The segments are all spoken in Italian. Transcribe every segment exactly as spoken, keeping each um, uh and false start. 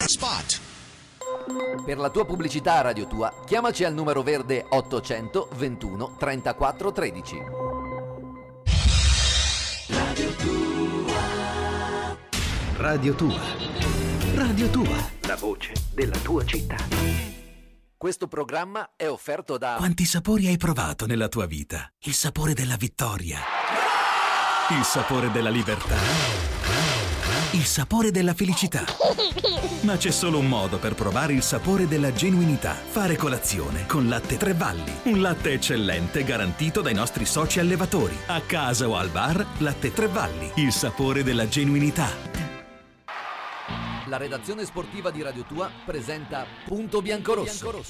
Spot. Per la tua pubblicità a Radio Tua, chiamaci al numero verde ottocento ventuno trentaquattro tredici. Radio Tua. Radio Tua. Radio Tua. La voce della tua città. Questo programma è offerto da... Quanti sapori hai provato nella tua vita? Il sapore della vittoria. Il sapore della libertà. Il sapore della felicità. Ma c'è solo un modo per provare il sapore della genuinità. Fare colazione con Latte Tre Valli. Un latte eccellente garantito dai nostri soci allevatori. A casa o al bar, Latte Tre Valli. Il sapore della genuinità. La redazione sportiva di Radio Tua presenta Punto Biancorosso.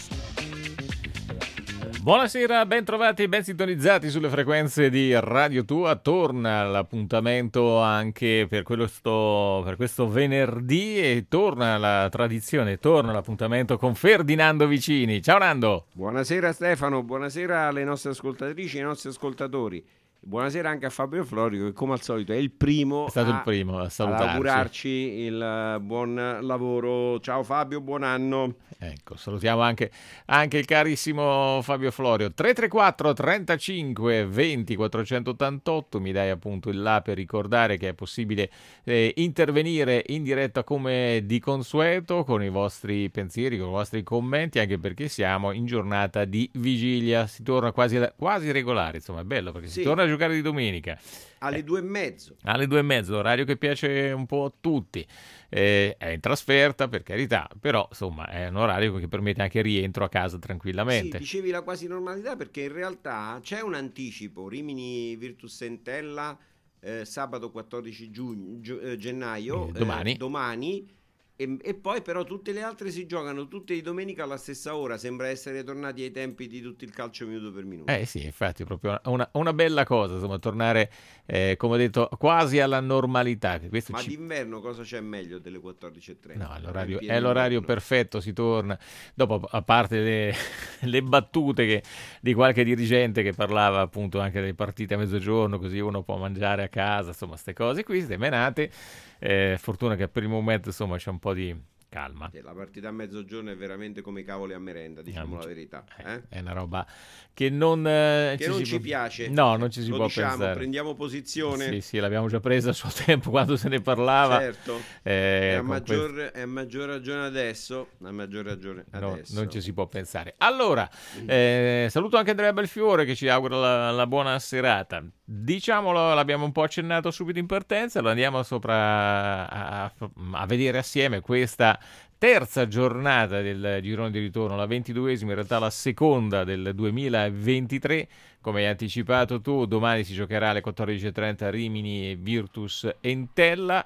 Buonasera, ben trovati, ben sintonizzati sulle frequenze di Radio Tua. Torna l'appuntamento anche per questo, per questo venerdì e torna la tradizione, torna l'appuntamento con Ferdinando Vicini. Ciao Nando! Buonasera Stefano, buonasera alle nostre ascoltatrici e ai nostri ascoltatori. Buonasera anche a Fabio Florio che come al solito è il primo, è stato a, il primo a salutarci. Ad augurarci il uh, buon lavoro. Ciao Fabio, buon anno. Ecco, salutiamo anche, anche il carissimo Fabio Florio. tre tre quattro trentacinque venti quattrocentottantotto, mi dai appunto il là per ricordare che è possibile eh, intervenire in diretta come di consueto con i vostri pensieri, con i vostri commenti, anche perché siamo in giornata di vigilia, si torna quasi, quasi regolare, insomma è bello perché sì. si torna a giocare di domenica. Alle eh, due e mezzo. Alle due e mezzo, l'orario che piace un po' a tutti. Eh, è in trasferta, per carità, però insomma è un orario che permette anche il rientro a casa tranquillamente. Sì, dicevi la quasi normalità perché in realtà c'è un anticipo. Rimini Virtus Entella eh, sabato quattordici giugno, gi- eh, gennaio, eh, domani. Eh, domani. E, e poi però tutte le altre si giocano tutte di domenica alla stessa ora. Sembra essere tornati ai tempi di tutto il calcio minuto per minuto. Eh sì, infatti, proprio una, una bella cosa, insomma, tornare, eh, come ho detto, quasi alla normalità. Questo Ma ci... d'inverno cosa c'è meglio delle quattordici e trenta? No, l'orario, è l'orario perfetto, si torna. Dopo, a parte le, le battute che, di qualche dirigente che parlava appunto anche delle partite a mezzogiorno, così uno può mangiare a casa, insomma, queste cose qui, ste menate. Eh, fortuna che per il momento insomma c'è un po' di calma. La partita a mezzogiorno è veramente come cavoli a merenda, diciamo no, la verità. Eh? È una roba che non, eh, che ci, non si ci può... piace. No, non ci si Lo può diciamo, pensare. Prendiamo posizione. Sì, sì, l'abbiamo già presa a suo tempo quando se ne parlava. Certo. Eh, è, a maggior, questo... è a maggior ragione adesso. A maggior ragione adesso. No, non ci si può pensare. Allora, eh, saluto anche Andrea Belfiore che ci augura la, la buona serata. Diciamolo, l'abbiamo un po' accennato subito in partenza, lo andiamo sopra a, a vedere assieme questa terza giornata del girone di ritorno, la ventiduesima, in realtà la seconda del duemilaventitré. Come hai anticipato tu, domani si giocherà alle quattordici e trenta Rimini Virtus Entella.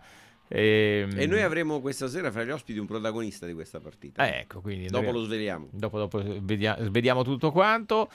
E, e noi avremo questa sera fra gli ospiti un protagonista di questa partita. Eh, ecco, quindi dopo noi, lo sveliamo. Dopo, dopo vediamo, vediamo tutto quanto.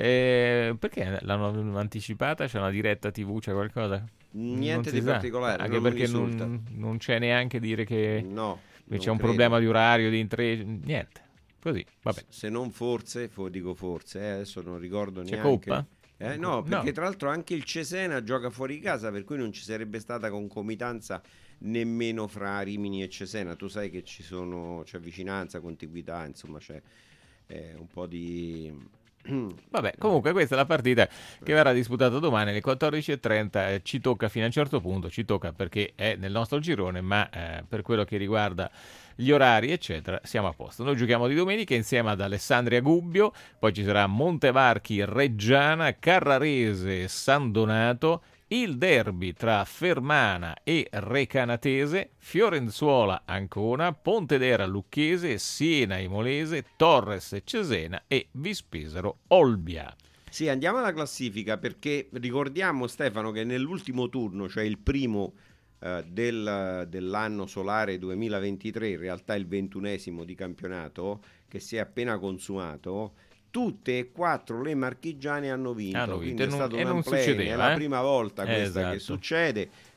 Eh, perché l'hanno anticipata? C'è una diretta tivù, c'è qualcosa? Niente di sa. particolare. Anche non perché non, non c'è neanche dire che no, c'è un credo. problema di orario, di intreccio, niente. Così, vabbè. Se non forse, dico forse, eh, adesso non ricordo c'è neanche. Coppa? Eh, no, perché no. tra l'altro anche il Cesena gioca fuori casa, per cui non ci sarebbe stata concomitanza nemmeno fra Rimini e Cesena. Tu sai che ci sono, c'è vicinanza, contiguità, insomma c'è eh, un po' di... Vabbè, comunque questa è la partita che verrà disputata domani alle quattordici e trenta. Eh, ci tocca fino a un certo punto, ci tocca perché è nel nostro girone, ma eh, per quello che riguarda gli orari eccetera siamo a posto. Noi giochiamo di domenica insieme ad Alessandria Gubbio, poi ci sarà Montevarchi Reggiana, Carrarese San Donato, il derby tra Fermana e Recanatese, Fiorenzuola Ancona, Pontedera Lucchese, Siena Imolese, Torres Cesena e Vispesaro Olbia. Sì, andiamo alla classifica perché ricordiamo Stefano che nell'ultimo turno, cioè il primo eh, del, dell'anno solare duemilaventitré, in realtà il ventunesimo di campionato che si è appena consumato, tutte e quattro le marchigiane hanno vinto, hanno vinto. Quindi è non, stato e un non unplane, succedeva, è la eh? prima volta questa esatto. che succede.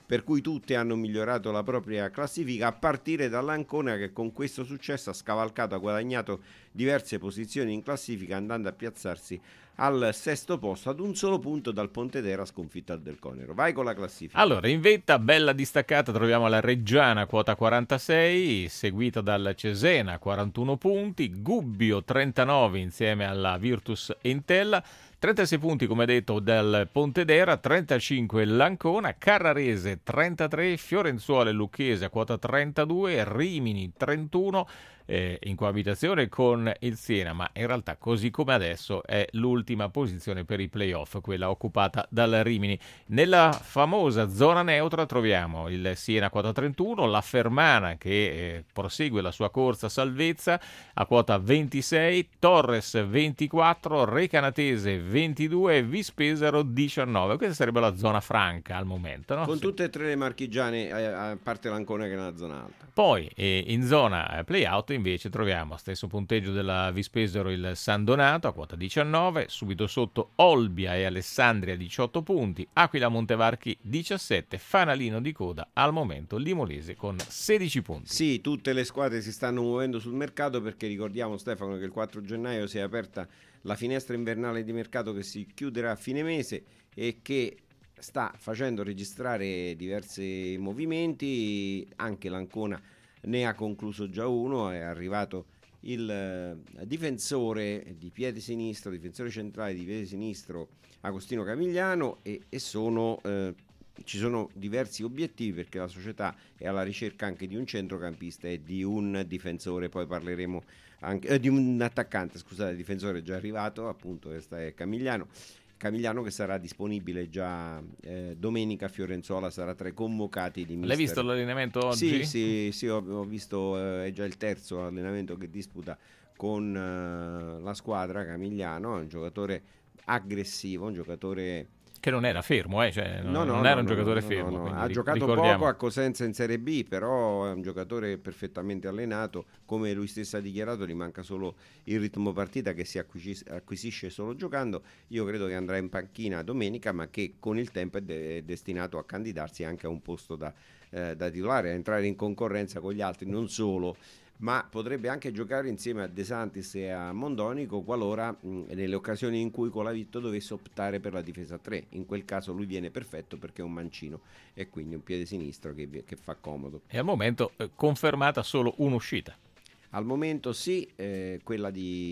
per cui tutte hanno migliorato la propria classifica, a partire dall'Ancona che con questo successo ha scavalcato, ha guadagnato diverse posizioni in classifica andando a piazzarsi al sesto posto ad un solo punto dal Pontedera sconfitto al Del Conero. Vai con la classifica. Allora, in vetta, bella distaccata, troviamo la Reggiana quota quarantasei, seguita dal Cesena quarantuno punti, Gubbio trentanove insieme alla Virtus Entella, trentasei punti come detto dal Pontedera, trentacinque l'Ancona, Carrarese trentatré, Fiorenzuola e Lucchese a quota trentadue, Rimini trentuno, eh, in coabitazione con il Siena, ma in realtà così come adesso è l'ultima posizione per i playoff, quella occupata dal Rimini. Nella famosa zona neutra troviamo il Siena a quota trentuno, la Fermana che eh, prosegue la sua corsa salvezza a quota ventisei, Torres ventiquattro, Recanatese ventidue e Vispesaro diciannove. Questa sarebbe la zona franca al momento, no? Con Sì. tutte e tre le marchigiane, eh, a parte l'Ancona che è nella zona alta. Poi eh, in zona eh, play-out invece troviamo stesso punteggio della Vispesaro il San Donato a quota diciannove, subito sotto Olbia e Alessandria diciotto punti, Aquila Montevarchi diciassette, fanalino di coda al momento Limolese con sedici punti. Sì, tutte le squadre si stanno muovendo sul mercato perché ricordiamo, Stefano, che il quattro gennaio si è aperta la finestra invernale di mercato che si chiuderà a fine mese e che sta facendo registrare diversi movimenti. Anche l'Ancona ne ha concluso già uno, è arrivato il eh, difensore di piede sinistro, difensore centrale di piede sinistro Agostino Camigliano e, e sono, eh, ci sono diversi obiettivi perché la società è alla ricerca anche di un centrocampista e di un difensore, poi parleremo anche eh, di un attaccante, scusate, il difensore è già arrivato, appunto questo è Camigliano. Camigliano che sarà disponibile già eh, domenica a Fiorenzuola, sarà tra i convocati di mister. L'hai visto l'allenamento oggi? Sì, sì, sì, ho, ho visto, eh, è già il terzo allenamento che disputa con eh, la squadra. Camigliano è un giocatore aggressivo, un giocatore Che non era fermo, eh? Cioè, non, No, no, non no, era un no, giocatore no, fermo. no, no. quindi Ha ri- giocato ricordiamo. poco a Cosenza in Serie B, però è un giocatore perfettamente allenato, come lui stesso ha dichiarato, gli manca solo il ritmo partita che si acquisisce, acquisisce solo giocando. Io credo che andrà in panchina domenica, ma che con il tempo è, de- è destinato a candidarsi anche a un posto da, eh, da titolare, a entrare in concorrenza con gli altri, non solo, ma potrebbe anche giocare insieme a De Santis e a Mondonico qualora mh, nelle occasioni in cui Colavitto dovesse optare per la difesa a tre. In quel caso lui viene perfetto perché è un mancino e quindi un piede sinistro che, che fa comodo. E al momento eh, confermata solo un'uscita. Al momento sì, eh, quella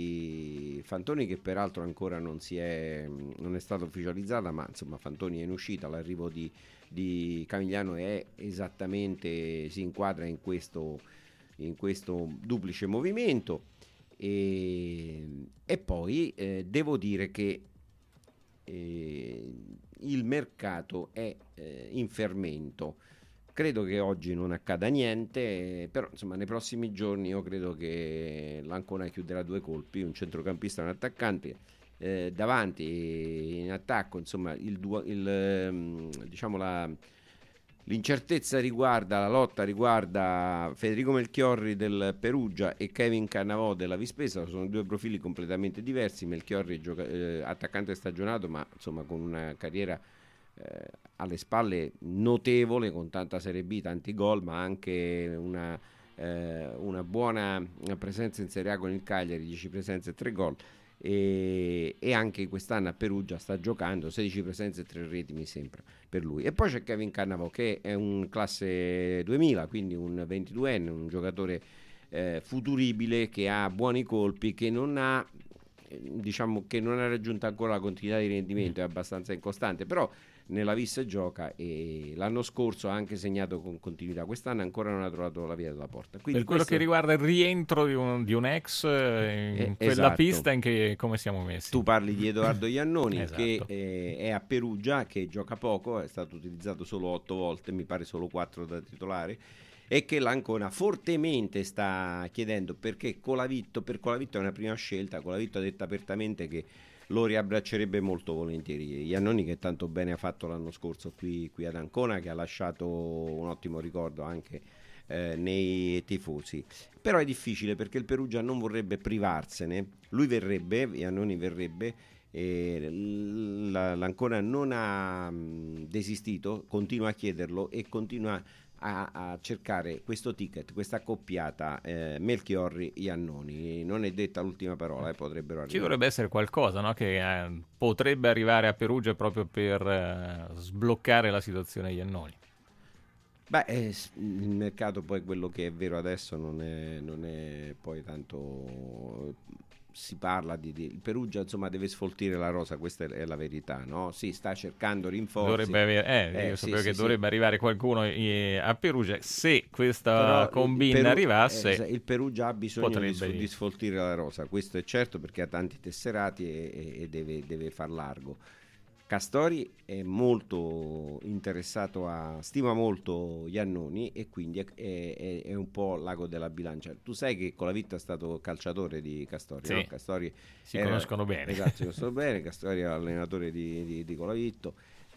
di Fantoni che peraltro ancora non, si è, non è stata ufficializzata, ma insomma Fantoni è in uscita, l'arrivo di, di Camigliano è esattamente, si inquadra in questo in questo duplice movimento e, e poi eh, devo dire che eh, il mercato è eh, in fermento. Credo che oggi non accada niente, però insomma nei prossimi giorni io credo che l'Ancona chiuderà due colpi, un centrocampista e un attaccante. Eh, davanti in attacco insomma il, du- il diciamo la L'incertezza riguarda, la lotta riguarda Federico Melchiorri del Perugia e Kevin Cannavò della Vispesa, sono due profili completamente diversi. Melchiorri gioca- eh, attaccante stagionato, ma insomma con una carriera eh, alle spalle notevole, con tanta Serie B, tanti gol, ma anche una, eh, una buona presenza in Serie A con il Cagliari, dieci presenze e tre gol. E, e anche quest'anno a Perugia sta giocando, sedici presenze e tre reti mi sembra per lui. E poi c'è Kevin Cannavò che è un classe duemila, quindi un ventiduenne, un giocatore eh, futuribile che ha buoni colpi, che non ha diciamo che non ha raggiunto ancora la continuità di rendimento, è abbastanza incostante, però nella vista gioca e l'anno scorso ha anche segnato con continuità, quest'anno ancora non ha trovato la via della porta. Quindi per quello questo... che riguarda il rientro di un, di un ex eh, in Eh, quella esatto. pista, in che come siamo messi? Tu parli di Edoardo Iannoni Esatto. che eh, è a Perugia, che gioca poco, è stato utilizzato solo otto volte, mi pare solo quattro da titolare, e che l'Ancona fortemente sta chiedendo perché Colavitto, per Colavitto è una prima scelta. Colavitto ha detto apertamente che lo riabbraccerebbe molto volentieri. Iannoni che tanto bene ha fatto l'anno scorso qui, qui ad Ancona, che ha lasciato un ottimo ricordo anche eh, nei tifosi. Però è difficile perché il Perugia non vorrebbe privarsene, lui verrebbe, Iannoni verrebbe, E la- l'Ancona non ha mh, desistito, continua a chiederlo e continua a, a cercare questo ticket, questa accoppiata eh, Melchiorri-Iannoni. Non è detta l'ultima parola, eh, potrebbero Ci arrivare. dovrebbe essere qualcosa, no? Che eh, potrebbe arrivare a Perugia proprio per eh, sbloccare la situazione Iannoni. Beh, eh, s- il mercato poi quello che è vero adesso non è, non è poi tanto. Si parla di, di- il Perugia, insomma, deve sfoltire la rosa, questa è, è la verità, no? Sì, sta cercando rinforzi. Dovrebbe avere, eh, Eh, io sì, sapevo sì, che sì. dovrebbe arrivare qualcuno eh, a Perugia. Se questa Però il combina Peru- arrivasse, eh, esa- il Perugia ha bisogno di, potrebbe- sf- di sfoltire la rosa, questo è certo, perché ha tanti tesserati e, e- e deve, deve far largo. Castori è molto interessato a, stima molto Iannoni e quindi è, è- è un po' l'ago della bilancia. Tu sai che Colavitto è stato calciatore di Castori, Sì. no? Castori si era- conoscono bene. Esatto, si conoscono bene. Castori era allenatore di, di, di Colavitto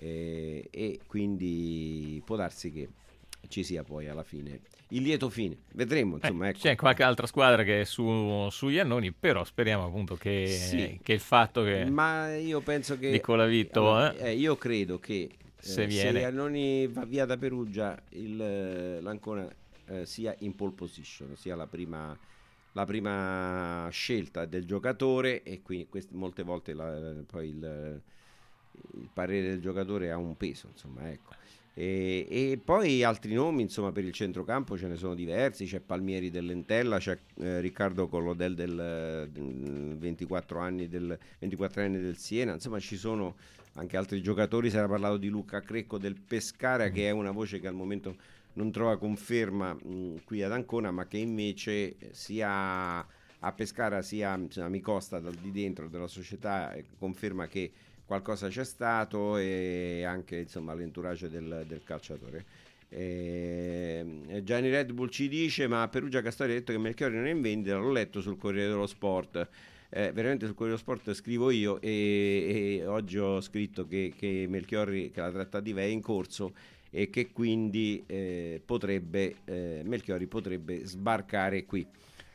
eh, e quindi può darsi che ci sia poi alla fine il lieto fine. Vedremo, insomma, Eh, ecco. c'è qualche altra squadra che è su, su Iannoni, però speriamo appunto che, Sì. che il fatto che Ma io penso che di Colavitto, allora, eh? eh, io credo che eh, Se se viene. Iannoni va via da Perugia, il, eh, l'Ancona eh, sia in pole position, sia la prima, la prima scelta del giocatore, e quindi quest- molte volte la- poi il, il parere del giocatore ha un peso, insomma, ecco. E, e poi altri nomi, insomma, per il centrocampo ce ne sono diversi. C'è Palmieri dell'Entella, c'è eh, Riccardo Collodel del, del ventiquattro anni del ventiquattro anni del Siena, insomma ci sono anche altri giocatori. Si era parlato di Luca Crecco del Pescara, che è una voce che al momento non trova conferma mh, qui ad Ancona, ma che invece sia a Pescara sia, insomma, mi costa dal di dentro della società, eh, conferma che qualcosa c'è stato, e anche, insomma, l'entourage del, del calciatore. Eh, Gianni Red Bull ci dice: ma Perugia Castori ha detto che Melchiorri non è in vendita, l'ho letto sul Corriere dello Sport. Eh, veramente sul Corriere dello Sport scrivo io, e, e oggi ho scritto che, che Melchiorri, che la trattativa è in corso e che quindi eh, potrebbe eh, Melchiorri potrebbe sbarcare qui.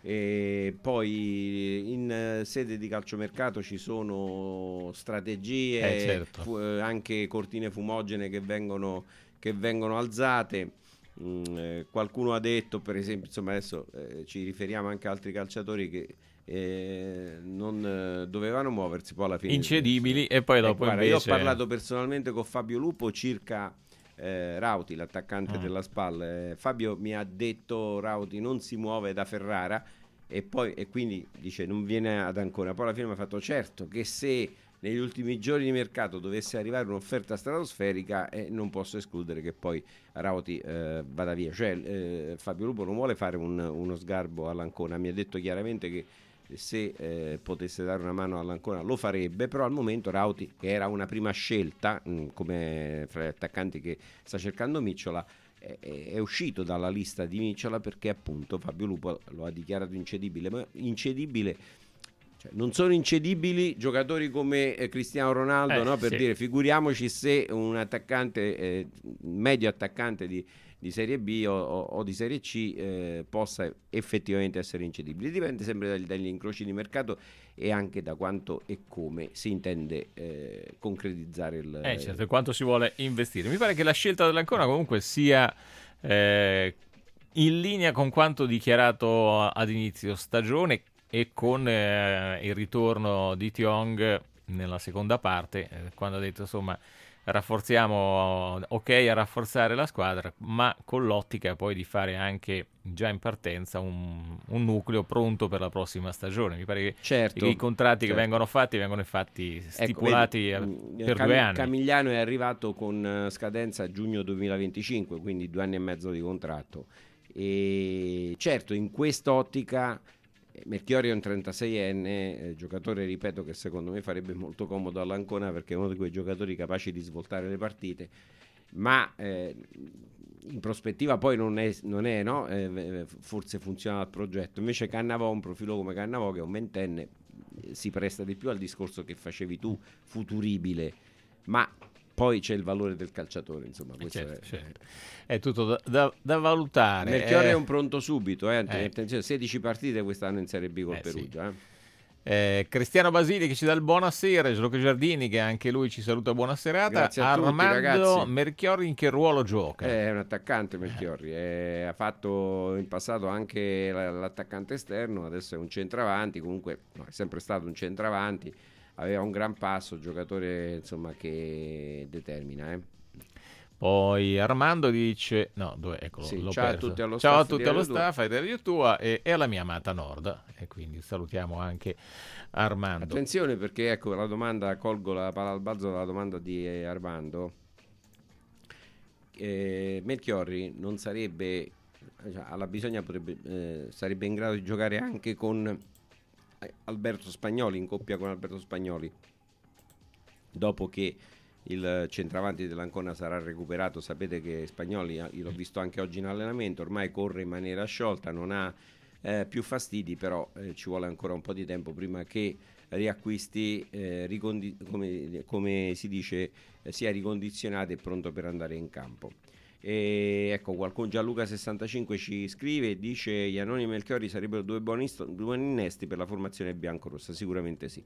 E poi in eh, sede di calciomercato ci sono strategie, Eh, certo. fu- eh, anche cortine fumogene che vengono, che vengono alzate. Mm, eh, qualcuno ha detto, per esempio, insomma, adesso eh, ci riferiamo anche a altri calciatori che eh, non eh, dovevano muoversi, poi alla fine incedibili, e poi Eh, dopo guarda, invece io ho parlato personalmente con Fabio Lupo circa eh, Rauti, l'attaccante Mm. della SPAL. Eh, Fabio mi ha detto: Rauti non si muove da Ferrara, e poi e quindi dice non viene ad Ancona. Poi alla fine mi ha fatto: certo che se negli ultimi giorni di mercato dovesse arrivare un'offerta stratosferica, eh, non posso escludere che poi Rauti eh, vada via. Cioè eh, Fabio Lupo non vuole fare un- uno sgarbo all'Ancona, mi ha detto chiaramente che se eh, potesse dare una mano all'Ancona lo farebbe, però al momento Rauti, che era una prima scelta mh, come fra gli attaccanti che sta cercando Micciola, è, è uscito dalla lista di Micciola perché appunto Fabio Lupo lo ha dichiarato incedibile. Ma incedibile, cioè, non sono incedibili giocatori come eh, Cristiano Ronaldo, Eh, no? Per sì. dire, figuriamoci se un attaccante eh, medio attaccante di di Serie B o, o- o di Serie C eh, possa effettivamente essere incedibile. Dipende sempre dagli, dagli incroci di mercato e anche da quanto e come si intende eh, concretizzare il... Eh, certo, e quanto si vuole investire. Mi pare che la scelta dell'Ancona comunque sia eh, in linea con quanto dichiarato ad inizio stagione e con eh, il ritorno di Tiong nella seconda parte, eh, quando ha detto insomma rafforziamo, ok, a rafforzare la squadra, ma con l'ottica poi di fare anche già in partenza un, un nucleo pronto per la prossima stagione. Mi pare che Certo, i contratti certo. che vengono fatti vengono infatti Ecco, stipulati vedi, eh, mh, per Cam- due anni. Camigliano è arrivato con eh, scadenza giugno duemilaventicinque, quindi due anni e mezzo di contratto. E certo, in quest'ottica eh, Melchiorri è un trentaseienne, eh, giocatore, ripeto, che secondo me farebbe molto comodo all'Ancona perché è uno di quei giocatori capaci di svoltare le partite, ma eh, in prospettiva poi non è, non è no? Eh, forse funziona il progetto. Invece Cannavò, un profilo come Cannavò, che è un ventenne, eh, si presta di più al discorso che facevi tu, futuribile, ma poi c'è il valore del calciatore, insomma, questo Certo, è, certo. È tutto da, da- da valutare. Melchiorri eh. è un pronto subito, eh, Eh. attenzione, sedici partite quest'anno in Serie B col Eh, sì. Perugia. Eh. Eh, Cristiano Basili che ci dà il buonasera, Gianluca Giardini che anche lui ci saluta, buona serata. Grazie a tutti, Armando ragazzi. Merchiori in che ruolo gioca? È un attaccante Melchiorri, eh, ha fatto in passato anche la- l'attaccante esterno, adesso è un centravanti, comunque no, è sempre stato un centravanti, aveva un gran passo, giocatore insomma che determina. Eh. Poi Armando dice: no, dove, eccolo, Sì, l'ho ciao a perso. tutti allo Ciao a staff tutti di allo Radio Tua. staff di Radio Tua e, e alla mia amata Nord. E quindi salutiamo anche Armando. Attenzione perché ecco la domanda, colgo la palla al balzo dalla domanda di eh, Armando. Eh, Melchiorri non sarebbe, cioè, alla bisogna potrebbe, eh, sarebbe in grado di giocare anche con eh, Alberto Spagnoli, in coppia con Alberto Spagnoli, dopo che il centravanti dell'Ancona sarà recuperato. Sapete che Spagnoli, eh, io l'ho visto anche oggi in allenamento, ormai corre in maniera sciolta, non ha eh, più fastidi, però eh, ci vuole ancora un po' di tempo prima che riacquisti, eh, ricondi- come, come si dice, eh, sia ricondizionato e pronto per andare in campo. E ecco, qualcuno, Gianluca sessantacinque ci scrive e dice: Iannoni e Melchiorri sarebbero due buoni, sto- due buoni innesti per la formazione biancorossa. Sicuramente sì.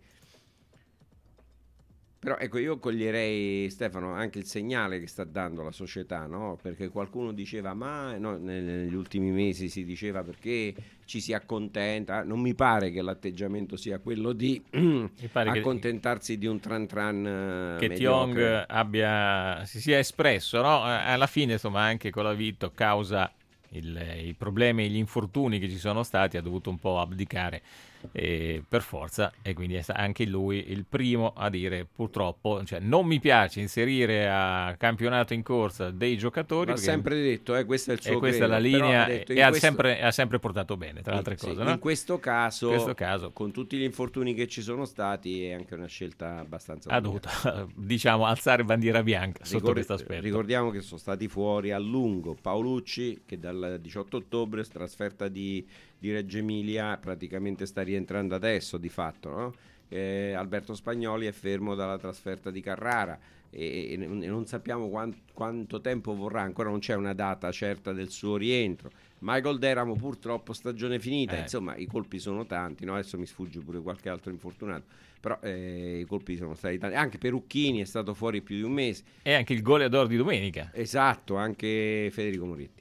Però ecco, io coglierei, Stefano, anche il segnale che sta dando la società, no? Perché qualcuno diceva, ma no, ne- negli ultimi mesi si diceva perché ci si accontenta. Non mi pare che l'atteggiamento sia quello di Mi pare che- accontentarsi di un tran tran eh, che mediocre. Tiong abbia, si sia espresso, no? Eh, Alla fine, insomma, anche con la Vito, causa il- i problemi e gli infortuni che ci sono stati, ha dovuto un po' abdicare eh, per forza, e quindi è sta- anche lui il primo a dire purtroppo, cioè, non mi piace inserire a campionato in corsa dei giocatori, L'ha perché- sempre detto, eh, questo è il e suo questa è la credo. Però linea ha detto, e in ha, questo- sempre, ha sempre portato bene, tra le altre Sì, cose, in no? questo caso, In questo caso con tutti gli infortuni che ci sono stati, è anche una scelta abbastanza ha sbagliata. dovuto, diciamo, alzare bandiera bianca sotto Ricor- questo aspetto. Ricordiamo che sono stati fuori a lungo Paolucci, che dal diciotto ottobre, trasferta di, di Reggio Emilia, praticamente sta rientrando adesso di fatto, no? Eh, Alberto Spagnoli è fermo dalla trasferta di Carrara e, e non- e non sappiamo quan- quanto tempo vorrà, ancora non c'è una data certa del suo rientro. Michael Deramo purtroppo stagione finita, Eh. insomma i colpi sono tanti, no? Adesso mi sfugge pure qualche altro infortunato, però eh, i colpi sono stati tanti, anche Perucchini è stato fuori più di un mese. E anche il goleador di domenica. Esatto, anche Federico Moretti.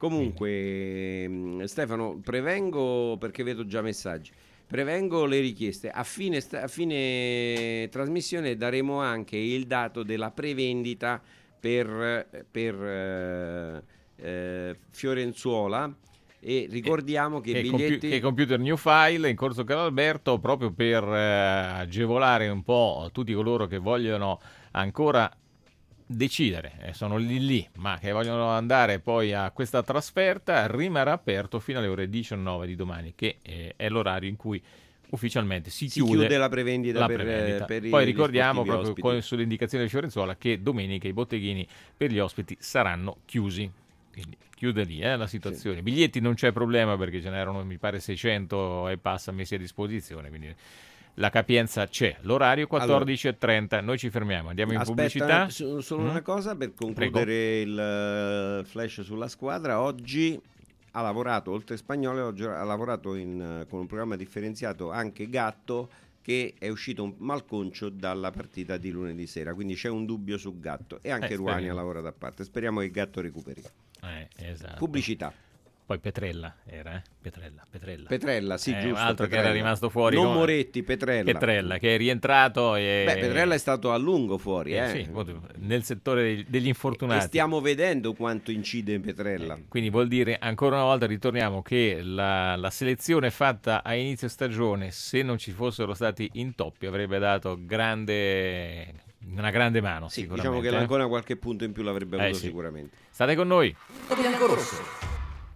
Comunque, mh, Stefano, prevengo, perché vedo già messaggi, prevengo le richieste. A fine, sta- a fine trasmissione daremo anche il dato della prevendita per, per eh, eh, Fiorenzuola, e ricordiamo che i Che, compi- biglietti... che computer New File in corso Carlalberto, proprio per eh, agevolare un po' tutti coloro che vogliono ancora decidere, eh, sono lì lì, ma che vogliono andare poi a questa trasferta, rimarrà aperto fino alle ore diciannove di domani, che eh, è l'orario in cui ufficialmente si, Si chiude la prevendita la per- prevendita. per i- Poi gli ricordiamo sportivi proprio ospiti. con- sulle indicazioni di Fiorenzuola che domenica i botteghini per gli ospiti saranno chiusi. Quindi chiude lì eh, la situazione. Biglietti non c'è problema perché ce n'erano mi pare seicento e passa messi a disposizione, quindi la capienza c'è. L'orario quattordici e trenta, noi ci fermiamo, andiamo in Aspetta, pubblicità. so- solo Mm? una cosa per concludere il eh, flash sulla squadra. Oggi ha lavorato, oltre Spagnolo, oggi ha lavorato in, eh, con un programma differenziato anche Gatto, che è uscito un malconcio dalla partita di lunedì sera, quindi c'è un dubbio su Gatto, e anche Eh, Ruani speriamo. ha lavorato a parte. Speriamo che Gatto recuperi. Eh, esatto. Pubblicità. Poi Petrella era, eh? Petrella, Petrella. Petrella, sì, Eh, giusto. un altro che Petrella. era rimasto fuori. Non come- Moretti, Petrella. Petrella, che è rientrato e... Beh, Petrella è stato a lungo fuori, Eh, eh. sì, nel settore degli- degli infortunati. E stiamo vedendo quanto incide in Petrella. Quindi vuol dire, ancora una volta ritorniamo, che la, la selezione fatta a inizio stagione, se non ci fossero stati intoppi, avrebbe dato grande, una grande mano. Sì, sicuramente. diciamo che eh. l'Ancona qualche punto in più l'avrebbe Eh, avuto sì. sicuramente. State con noi. Biancorosso.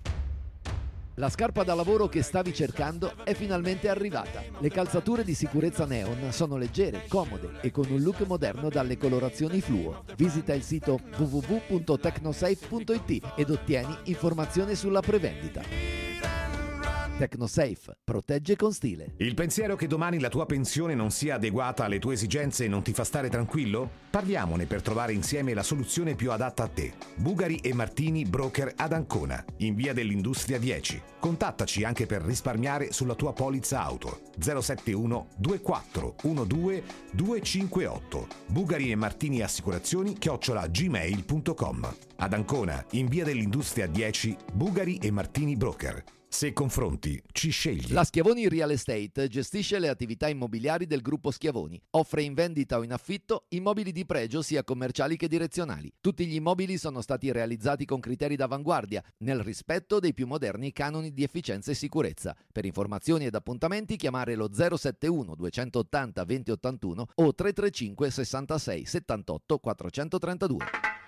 La scarpa da lavoro che stavi cercando è finalmente arrivata. Le calzature di sicurezza Neon sono leggere, comode e con un look moderno dalle colorazioni fluo. Visita il sito w w w punto tecnosafe punto i t ed ottieni informazioni sulla prevendita. TecnoSafe, protegge con stile. Il pensiero che domani la tua pensione non sia adeguata alle tue esigenze non ti fa stare tranquillo? Parliamone per trovare insieme la soluzione più adatta a te. Bugari e Martini Broker ad Ancona, in via dell'Industria dieci. Contattaci anche per risparmiare sulla tua polizza auto. zero sette uno due quattro uno due due cinque otto. Bugari e Martini Assicurazioni chiocciola gmail punto com. Ad Ancona, in via dell'Industria dieci, Bugari e Martini Broker. Se confronti, ci scegli. La Schiavoni Real Estate gestisce le attività immobiliari del gruppo Schiavoni. Offre in vendita o in affitto immobili di pregio sia commerciali che direzionali. Tutti gli immobili sono stati realizzati con criteri d'avanguardia, nel rispetto dei più moderni canoni di efficienza e sicurezza. Per informazioni ed appuntamenti chiamare lo zero sette uno due otto zero due zero otto uno o tre tre cinque sessantasei settantotto quattrocentotrentadue.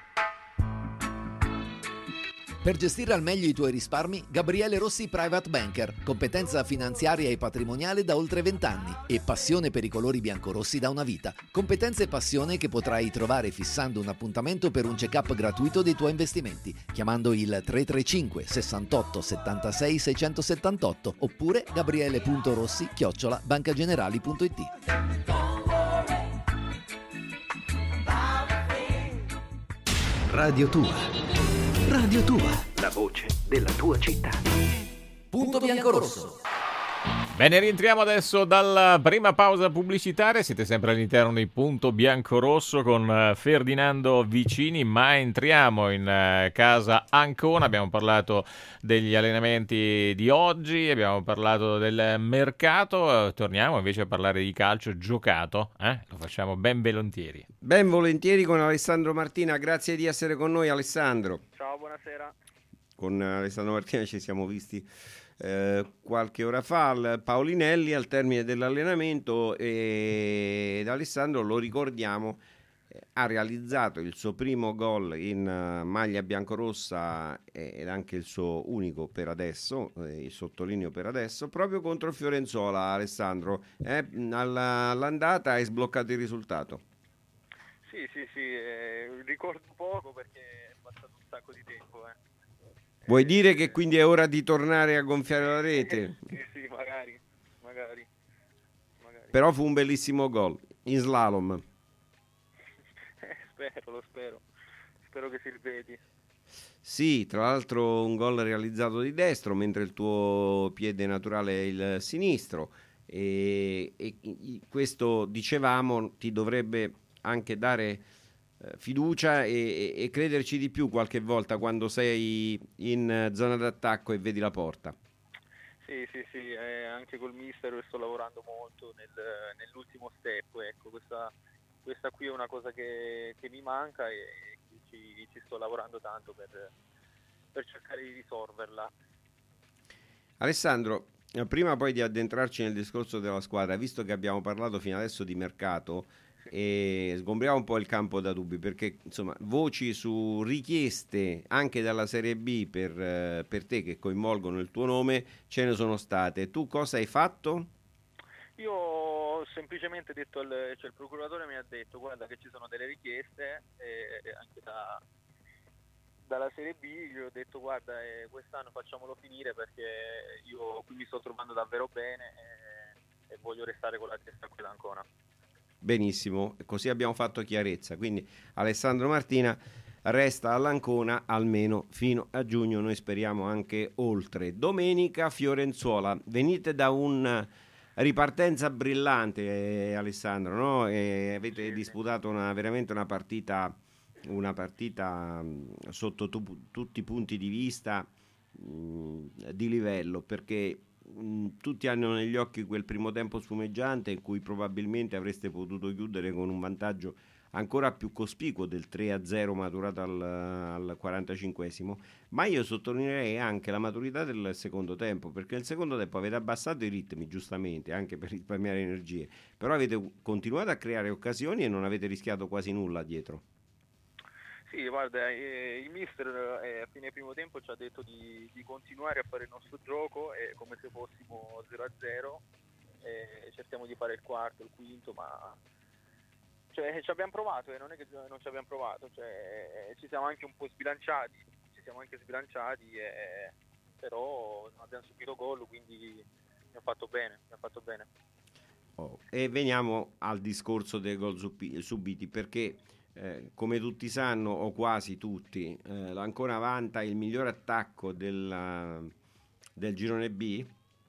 Per gestire al meglio i tuoi risparmi, Gabriele Rossi Private Banker, competenza finanziaria e patrimoniale da oltre vent'anni e passione per i colori biancorossi da una vita. Competenza e passione che potrai trovare fissando un appuntamento per un check-up gratuito dei tuoi investimenti, chiamando il tre tre cinque sessantotto settantasei seicentosettantotto oppure gabriele.rossi chiocciola bancagenerali punto it. Radio Tua. Radio Tua, la voce della tua città. Punto biancorosso. Bene, rientriamo adesso dalla prima pausa pubblicitaria. Siete sempre all'interno di Punto Biancorosso con Ferdinando Vicini, ma entriamo in casa Ancona. Abbiamo parlato degli allenamenti di oggi, abbiamo parlato del mercato, torniamo invece a parlare di calcio giocato, eh? Lo facciamo ben volentieri. Ben volentieri con Alessandro Martina, grazie di essere con noi Alessandro. Ciao, buonasera. Con Alessandro Martina ci siamo visti Eh, qualche ora fa al Paolinelli al termine dell'allenamento ed Alessandro, lo ricordiamo, eh, ha realizzato il suo primo gol in uh, maglia biancorossa ed anche il suo unico per adesso, eh, sottolineo per adesso, proprio contro il Fiorenzuola. Alessandro, eh, alla, all'andata hai sbloccato il risultato. Sì, sì, sì, eh, ricordo poco perché è passato un sacco di tempo, eh. Vuoi dire che quindi è ora di tornare a gonfiare la rete? Sì, sì, magari, magari, magari. Però fu un bellissimo gol, in slalom. Eh, spero, lo spero. Spero che si ripeti. Sì, tra l'altro un gol realizzato di destro, mentre il tuo piede naturale è il sinistro. E, e questo, dicevamo, ti dovrebbe anche dare fiducia e, e crederci di più qualche volta quando sei in zona d'attacco e vedi la porta. Sì, sì, sì, eh, anche col mister sto lavorando molto nel, nell'ultimo step, ecco, questa, questa qui è una cosa che, che mi manca e ci, ci sto lavorando tanto per, per cercare di risolverla. Alessandro, prima poi di addentrarci nel discorso della squadra, visto che abbiamo parlato fino adesso di mercato, e sgombriamo un po' il campo da dubbi, perché insomma voci su richieste anche dalla Serie B per, eh, per te che coinvolgono il tuo nome ce ne sono state. Tu cosa hai fatto? Io ho semplicemente detto al, cioè il procuratore mi ha detto guarda che ci sono delle richieste eh, anche da, dalla Serie B. Gli ho detto guarda eh, quest'anno facciamolo finire perché io qui mi sto trovando davvero bene e, e voglio restare con la testa qui ad Ancona. Benissimo, così abbiamo fatto chiarezza. Quindi Alessandro Martina resta all'Ancona almeno fino a giugno, noi speriamo anche oltre. Domenica Fiorenzuola, venite da una ripartenza brillante, eh, Alessandro, no? E avete sì, disputato una, veramente una partita, una partita mh, sotto tu, tutti i punti di vista mh, di livello, perché tutti hanno negli occhi quel primo tempo spumeggiante in cui probabilmente avreste potuto chiudere con un vantaggio ancora più cospicuo del tre a zero maturato al, al quarantacinquesimo, ma io sottolineerei anche la maturità del secondo tempo, perché nel secondo tempo avete abbassato i ritmi giustamente anche per risparmiare energie, però avete continuato a creare occasioni e non avete rischiato quasi nulla dietro. Sì, guarda, eh, il mister eh, a fine primo tempo ci ha detto di, di continuare a fare il nostro gioco eh, come se fossimo zero a zero, eh, cerchiamo di fare il quarto, il quinto, ma cioè, ci abbiamo provato e eh, non è che non ci abbiamo provato, cioè, eh, ci siamo anche un po' sbilanciati, ci siamo anche sbilanciati e, però non abbiamo subito gol, quindi mi ha fatto bene, mi ha fatto bene. Oh. E veniamo al discorso dei gol subi- subiti, perché eh, come tutti sanno, o quasi tutti, eh, l'Ancona vanta il miglior attacco della, del girone B,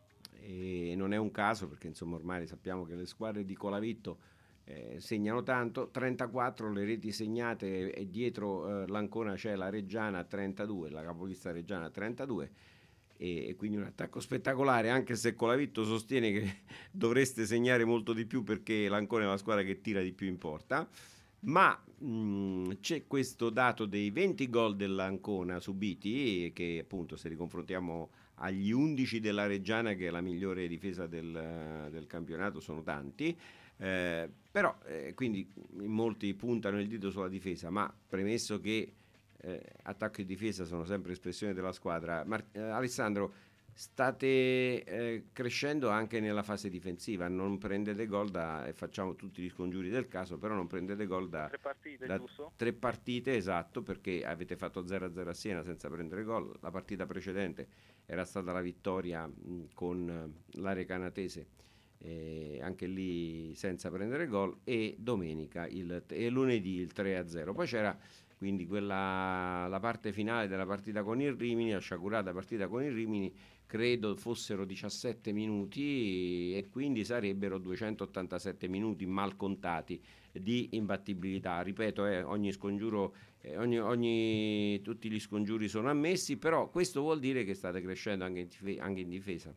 e non è un caso, perché insomma ormai sappiamo che le squadre di Colavitto eh, segnano tanto. Trentaquattro le reti segnate, e dietro eh, l'Ancona c'è la Reggiana a trentadue, la capolista Reggiana a trentadue, e, e quindi un attacco spettacolare, anche se Colavitto sostiene che dovreste segnare molto di più perché l'Ancona è la squadra che tira di più in porta. Ma mh, c'è questo dato dei venti gol dell'Ancona subiti, che appunto, se li confrontiamo agli undici della Reggiana, che è la migliore difesa del, del campionato, sono tanti, eh, però eh, quindi in molti puntano il dito sulla difesa, ma premesso che eh, attacco e difesa sono sempre espressione della squadra. Mar- eh, Alessandro, state eh, crescendo anche nella fase difensiva, non prendete gol da, e facciamo tutti gli scongiuri del caso, però non prendete gol da tre partite, da giusto? Tre partite, esatto, perché avete fatto zero a zero a Siena senza prendere gol. La partita precedente era stata la vittoria mh, con eh, l'Arecanatese, eh, anche lì senza prendere gol, e domenica il, e lunedì il tre a zero. Poi c'era quindi quella, la parte finale della partita con il Rimini, la sciagurata partita con il Rimini, credo fossero diciassette minuti, e quindi sarebbero duecentottantasette minuti mal contati di imbattibilità. Ripeto, eh, ogni scongiuro, eh, ogni, ogni, tutti gli scongiuri sono ammessi, però questo vuol dire che state crescendo anche in, dife- anche in difesa.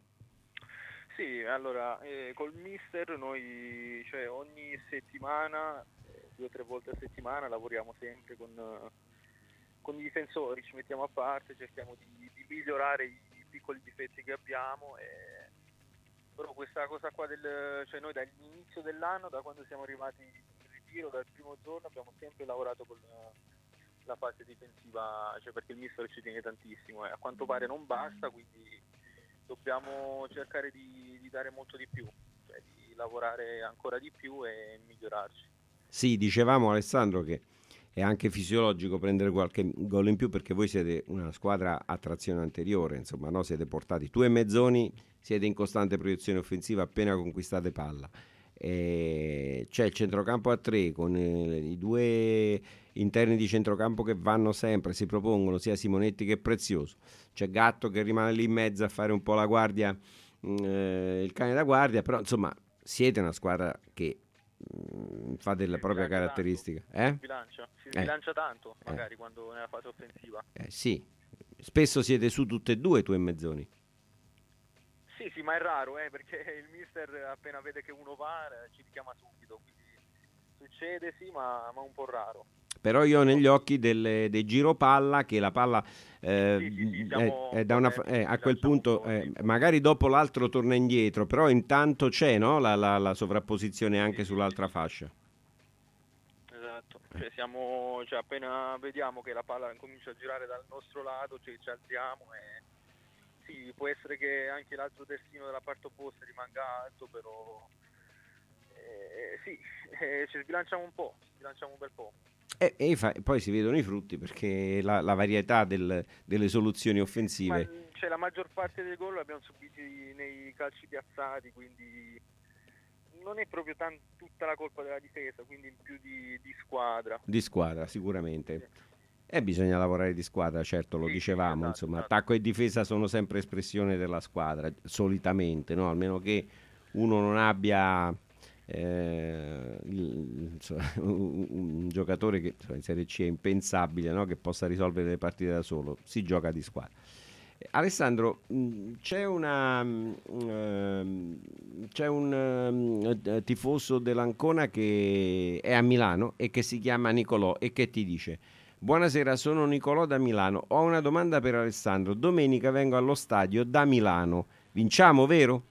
Sì, allora, eh, col mister noi, cioè, ogni settimana, eh, due o tre volte a settimana, lavoriamo sempre con, eh, con i difensori, ci mettiamo a parte, cerchiamo di, di migliorare i, i piccoli difetti che abbiamo, e... però questa cosa qua del, cioè noi dall'inizio dell'anno, da quando siamo arrivati in ritiro, dal primo giorno, abbiamo sempre lavorato con la, la fase difensiva, cioè perché il mister ci tiene tantissimo, e a quanto pare non basta, quindi dobbiamo cercare di, di dare molto di più, cioè di lavorare ancora di più e migliorarci. Sì, dicevamo, Alessandro, che è anche fisiologico prendere qualche gol in più, perché voi siete una squadra a trazione anteriore, insomma, no? Siete portati, tu e Mezzoni siete in costante proiezione offensiva appena conquistate palla. E c'è il centrocampo a tre con eh, i due interni di centrocampo che vanno sempre, si propongono, sia Simonetti che Prezioso. C'è Gatto che rimane lì in mezzo a fare un po' la guardia, eh, il cane da guardia, però insomma siete una squadra che mh, fa della Si propria sbilancia caratteristica. tanto, Eh? Si sbilancia, si Eh. sbilancia tanto, Eh. magari quando nella fase offensiva. Eh, sì, spesso siete su tutte e due, tu e Mezzoni. Sì, sì, ma è raro, eh, perché il mister appena vede che uno va ci richiama subito, quindi succede sì, ma, ma un po' raro. Però io ho negli occhi delle, dei giro palla, che la palla eh, Sì, sì, sì, è, siamo è da una, fa- corretti, eh, a ci quel lasciamo punto un po', eh, sì. magari dopo l'altro torna indietro, però intanto c'è, no? la, la, la sovrapposizione anche Sì, sì, sull'altra sì. fascia. Esatto, cioè siamo, cioè appena vediamo che la palla comincia a girare dal nostro lato, cioè ci alziamo, e sì, può essere che anche l'altro terzino della parte opposta rimanga alto, però eh, sì, eh, ci sbilanciamo un po', ci sbilanciamo un bel po'. E, e fa- poi si vedono i frutti, perché la, la varietà del- delle soluzioni Ma offensive. cioè, la maggior parte dei gol l'abbiamo subiti nei calci piazzati, quindi non è proprio tan- tutta la colpa della difesa, quindi più di, di squadra. Di squadra, sicuramente. E bisogna lavorare di squadra, certo, lo Sì, sì, dicevamo, esatto, insomma, esatto. attacco e difesa sono sempre espressione della squadra, solitamente, no? Almeno che uno non abbia eh, il- insomma, un, un giocatore che insomma, in Serie C è impensabile, no? Che possa risolvere le partite da solo, si gioca di squadra. Eh, Alessandro, mh, c'è una mh, ehm, c'è un ehm, eh, tifoso dell'Ancona che è a Milano e che si chiama Nicolò e che ti dice: buonasera, sono Nicolò da Milano, ho una domanda per Alessandro, domenica vengo allo stadio da Milano, vinciamo, vero?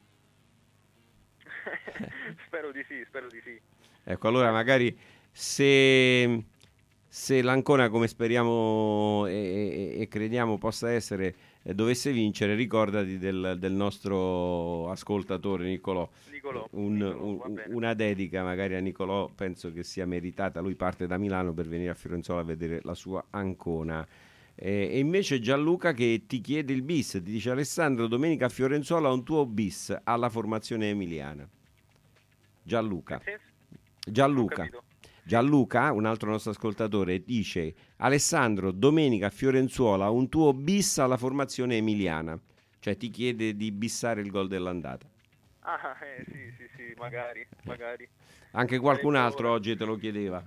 Spero di sì, spero di sì. Ecco, allora magari se, se l'Ancona, come speriamo e, e- e crediamo possa essere, eh, dovesse vincere, ricordati del, del nostro ascoltatore Nicolò. Nicolò, Un- Nicolò, un- va bene. una dedica magari a Nicolò, penso che sia meritata. Lui parte da Milano per venire a Fiorenzuola a vedere la sua Ancona. Eh, e invece Gianluca che ti chiede il bis, ti dice: Alessandro, domenica a Fiorenzuola un tuo bis alla formazione emiliana. Gianluca. Nel senso? Gianluca. Non ho capito. Gianluca, un altro nostro ascoltatore, dice: Alessandro, domenica a Fiorenzuola un tuo bis alla formazione emiliana. Cioè ti chiede di bissare il gol dell'andata. Ah, eh, sì, sì, sì, magari, magari. Anche qualcun Sarebbe altro ora. oggi te lo chiedeva.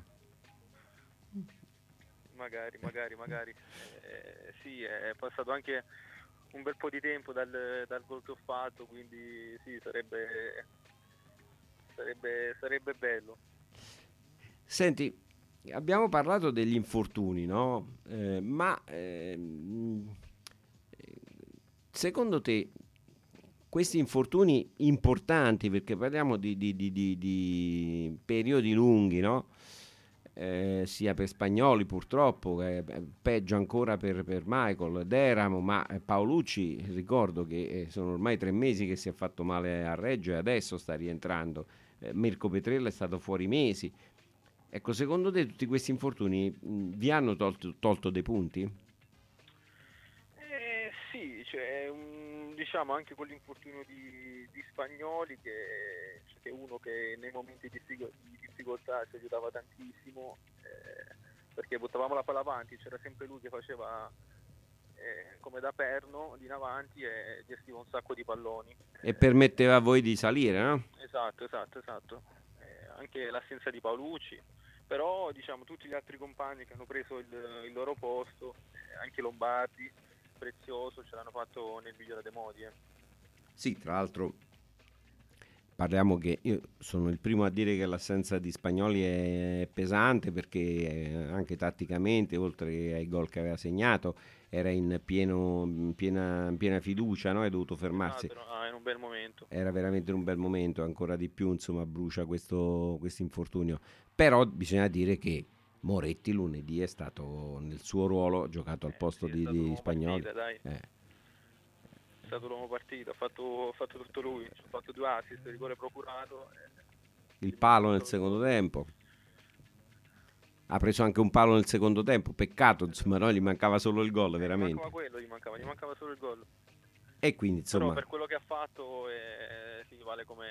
Magari, magari, magari. Eh, sì, è passato anche un bel po' di tempo dal, dal gol che ho fatto, quindi sì, sarebbe, sarebbe, sarebbe bello. Senti, abbiamo parlato degli infortuni, no? Eh, ma ehm, secondo te questi infortuni importanti, perché parliamo di, di- di- di- di periodi lunghi, no? Eh, sia per Spagnoli purtroppo, eh, peggio ancora per, per Michael, Deramo, ma eh, Paolucci, ricordo che eh, sono ormai tre mesi che si è fatto male a Reggio e adesso sta rientrando. Eh, Mirko Petrella è stato fuori mesi. Ecco, secondo te tutti questi infortuni mh, vi hanno tolto, tolto dei punti? Eh, sì, cioè, un- diciamo anche con l'infortunio di, di Spagnoli, che, cioè, che è uno che nei momenti di, diffico- di difficoltà ci aiutava tantissimo, eh, perché buttavamo la palla avanti, c'era sempre lui che faceva eh, come da perno lì in avanti e gestiva un sacco di palloni. E permetteva a voi di salire, no? Esatto, esatto, esatto. Eh, anche l'assenza di Paolucci, però diciamo tutti gli altri compagni che hanno preso il, il loro posto, eh, anche Lombardi, Prezioso, ce l'hanno fatto nel migliore dei modi. eh. Sì, tra l'altro parliamo che io sono il primo a dire che l'assenza di Spagnoli è pesante perché eh, anche tatticamente, oltre ai gol che aveva segnato, era in, pieno, in piena, in piena fiducia, no? È dovuto fermarsi. Esatto, no, è un bel momento. Era veramente un bel momento, ancora di più, insomma, brucia questo infortunio. Però bisogna dire che Moretti lunedì è stato nel suo ruolo, ha giocato al Eh, posto sì, è di, stato di l'uomo Spagnoli. partita, dai. Eh, È stato l'uomo partita, ha fatto, ha fatto tutto lui, ha fatto due assist, rigore procurato. eh, il palo nel tutto- secondo tempo. Ha preso anche un palo nel secondo tempo, peccato, insomma, no? Gli mancava solo il gol, eh, Gli veramente. mancava quello, gli mancava, gli mancava solo il gol. E quindi, Però insomma, per quello che ha fatto eh, sì, vale come,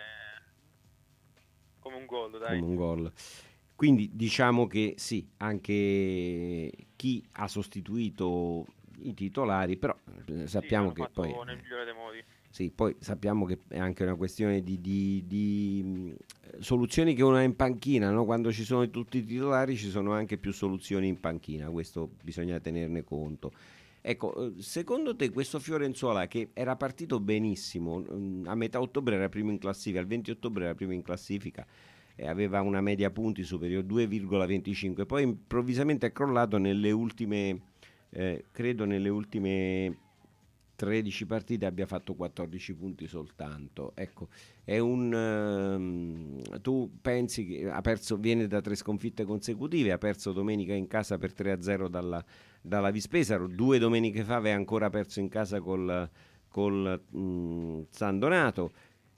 come un gol, dai. come un gol. Quindi diciamo che sì, anche chi ha sostituito i titolari, però eh, Sì, sappiamo l'hanno che fatto poi... nel migliore dei modi. Sì, poi sappiamo che è anche una questione di, di- di, mh, soluzioni che uno ha in panchina, no? Quando ci sono tutti i titolari ci sono anche più soluzioni in panchina, questo bisogna tenerne conto. Ecco, eh, secondo te questo Fiorenzuola che era partito benissimo, mh, a metà ottobre era primo in classifica, il venti ottobre era primo in classifica e aveva una media punti superiore due virgola venticinque, poi improvvisamente è crollato nelle ultime, eh, credo nelle ultime tredici partite abbia fatto quattordici punti soltanto. Ecco, è un ehm, tu pensi che ha perso, viene da tre sconfitte consecutive, ha perso domenica in casa per tre a zero dalla, dalla Vispesaro, due domeniche fa aveva ancora perso in casa col, col mh, San Donato.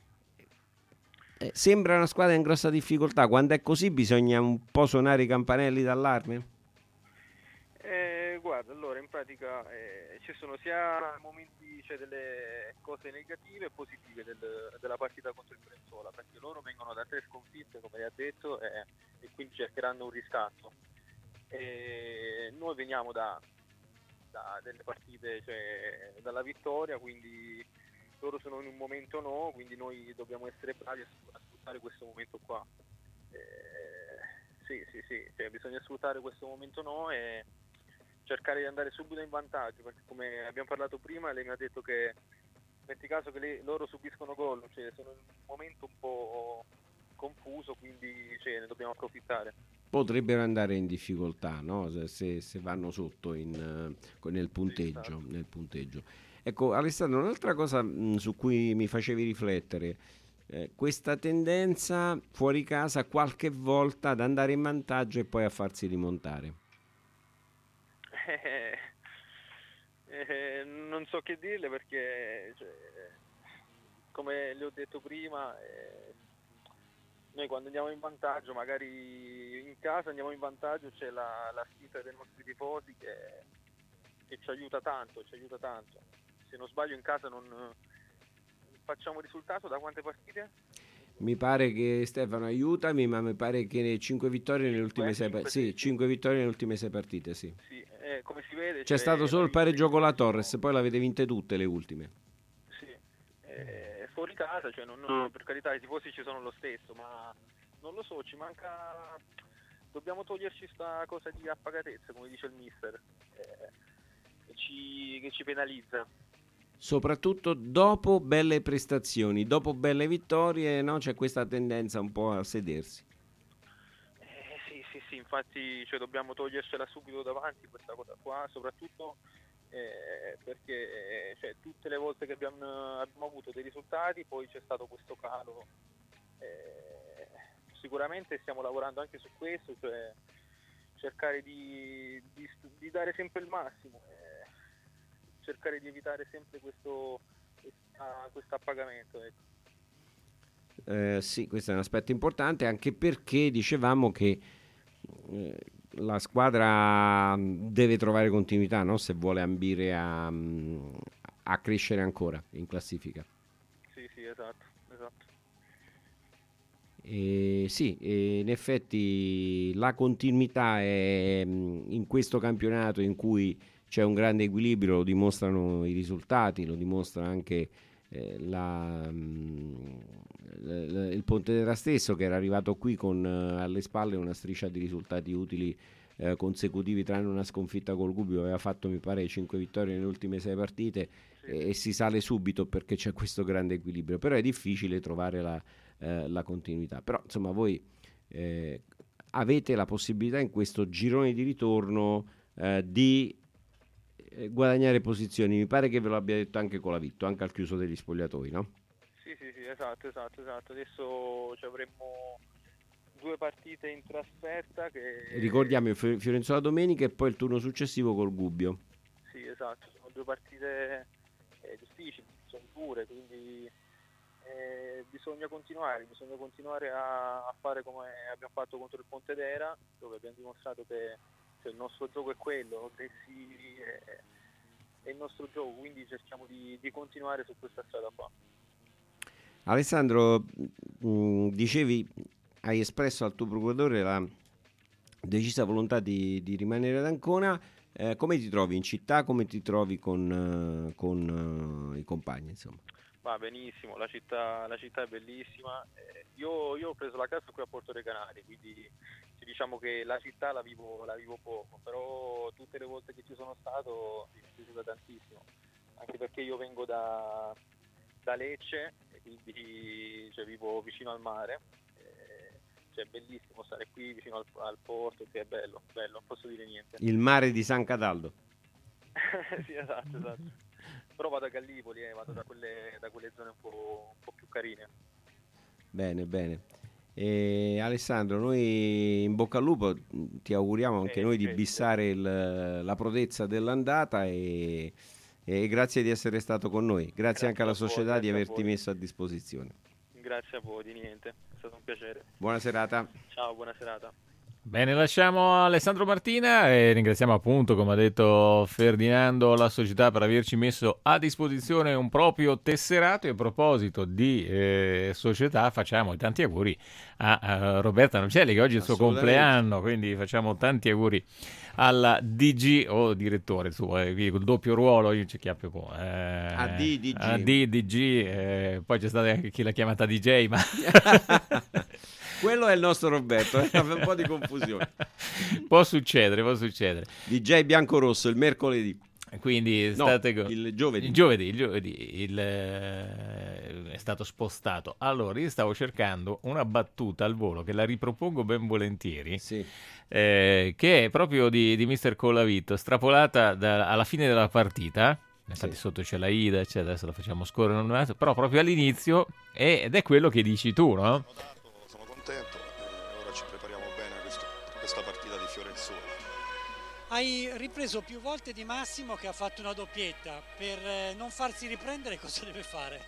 Eh, sembra una squadra in grossa difficoltà. Quando è così bisogna un po' suonare i campanelli d'allarme? Eh, guarda, allora in pratica eh, ci sono sia momenti, cioè delle cose negative e positive del- della partita contro il Fiorenzuola, perché loro vengono da tre sconfitte, come hai detto, e, e quindi cercheranno un riscatto. E noi veniamo da, da delle partite, cioè dalla vittoria, quindi loro sono in un momento no, quindi noi dobbiamo essere bravi a, a sfruttare questo momento qua. Eh, sì, sì, sì, cioè, bisogna sfruttare questo momento no e cercare di andare subito in vantaggio, perché come abbiamo parlato prima lei mi ha detto che metti caso che le- loro subiscono gol, cioè sono in un momento un po' confuso, quindi cioè, ne dobbiamo approfittare. Potrebbero andare in difficoltà, no? se, se- se vanno sotto in, eh, co- nel punteggio, esatto. nel punteggio. Ecco, Alessandro, un'altra cosa mh, su cui mi facevi riflettere, eh, questa tendenza fuori casa qualche volta ad andare in vantaggio e poi a farsi rimontare. Eh, eh, non so che dirle perché, cioè, come le ho detto prima, eh, noi quando andiamo in vantaggio, magari in casa andiamo in vantaggio, c'è la, la spinta dei nostri tifosi che, e ci aiuta tanto, ci aiuta tanto. Se non sbaglio in casa non facciamo risultato da quante partite? Mi pare che, Stefano, aiutami, ma mi pare che cinque vittorie nelle ultime sei partite. Sì, cinque vittorie nelle ultime sei partite, sì. Sì, eh, come si vede... C'è stato solo il pareggio con la Torres, poi l'avete vinte tutte le ultime. Sì, eh, fuori casa, cioè non, non, per carità i tifosi ci sono lo stesso, ma non lo so, ci manca... Dobbiamo toglierci sta cosa di appagatezza, come dice il mister, eh, che, ci, che ci penalizza. Soprattutto dopo belle prestazioni, dopo belle vittorie, no? C'è questa tendenza un po' a sedersi. Eh, sì, sì, sì, infatti cioè, dobbiamo togliercela subito davanti questa cosa qua, soprattutto eh, perché eh, cioè, tutte le volte che abbiamo, abbiamo avuto dei risultati poi c'è stato questo calo. Eh, sicuramente stiamo lavorando anche su questo, cioè cercare di, di, di dare sempre il massimo. Eh, cercare di evitare sempre questo questo appagamento, ecco. Eh, sì, questo è un aspetto importante, anche perché dicevamo che eh, la squadra deve trovare continuità, no? Se vuole ambire a, a crescere ancora in classifica. Sì, sì, esatto, esatto. E sì, e in effetti la continuità è in questo campionato in cui c'è un grande equilibrio, lo dimostrano i risultati, lo dimostra anche eh, la, mh, l- il Pontedera stesso, che era arrivato qui con uh, alle spalle una striscia di risultati utili eh, consecutivi, tranne una sconfitta col Gubbio, aveva fatto mi pare cinque vittorie nelle ultime sei partite, sì. e, e si sale subito perché c'è questo grande equilibrio, però è difficile trovare la, eh, la continuità. Però insomma voi eh, avete la possibilità in questo girone di ritorno eh, di guadagnare posizioni. Mi pare che ve lo abbia detto anche Colavitto, anche al chiuso degli spogliatoi, no? Sì, sì, sì, esatto, esatto, esatto. Adesso ci avremo due partite in trasferta che... Ricordiamo Fiorenzo la domenica e poi il turno successivo col Gubbio. Sì, esatto, sono due partite eh, difficili, sono dure, quindi eh, bisogna continuare, bisogna continuare a, a fare come abbiamo fatto contro il Pontedera, dove abbiamo dimostrato che il nostro gioco è quello, aggressivi, è, è il nostro gioco, quindi cerchiamo di, di continuare su questa strada qua. Alessandro, mh, dicevi, hai espresso al tuo procuratore la decisa volontà di, di rimanere ad Ancona. Eh, come ti trovi in città? Come ti trovi con, uh, con uh, i compagni, insomma? Va benissimo, la città, la città è bellissima. Eh, io, io ho preso la casa qui a Porto dei Canali, quindi diciamo che la città la vivo, la vivo poco, però tutte le volte che ci sono stato mi è piaciuta tantissimo, anche perché io vengo da, da Lecce e quindi cioè, vivo vicino al mare, eh, cioè, è bellissimo stare qui vicino al, al porto, che è bello, bello, non posso dire niente. Il mare di San Cataldo. Sì, esatto, esatto. Però vado a Gallipoli, eh, vado da quelle, da quelle zone un po', un po' più carine. Bene, bene. E Alessandro, noi in bocca al lupo, ti auguriamo anche eh, noi di bissare il, la prodezza dell'andata e, e grazie di essere stato con noi, grazie, grazie anche alla società voi, di averti messo a disposizione. Grazie a voi, di niente, è stato un piacere. Buona serata. Ciao, buona serata. Bene, lasciamo Alessandro Martina e ringraziamo appunto, come ha detto Ferdinando, la società per averci messo a disposizione un proprio tesserato. E a proposito di eh, società, facciamo i tanti auguri a, a Roberta Nocelli, che oggi è il suo compleanno, quindi facciamo tanti auguri alla D G o direttore suo, eh, il doppio ruolo, io ci chiappo un po'. Eh, A D, D G. A D, D G, eh, poi c'è stato anche chi l'ha chiamata D J, ma... Quello è il nostro Roberto, eh? Un po' di confusione. Può succedere, può succedere. D J biancorosso il mercoledì. Quindi state no, co- il giovedì. Il giovedì, il giovedì il, eh, è stato spostato. Allora, io stavo cercando una battuta al volo che la ripropongo ben volentieri. Sì. Eh, che è proprio di, di mister Colavitto, strapolata da, alla fine della partita. Infatti sì. Sotto c'è la Ida, cioè adesso la facciamo scorrere un attimo, però proprio all'inizio, ed è quello che dici tu, no? Sono contento, eh, ora ci prepariamo bene a questo, questa partita di Fiorenzuola. Hai ripreso più volte Di Massimo, che ha fatto una doppietta. Per eh, non farsi riprendere cosa deve fare?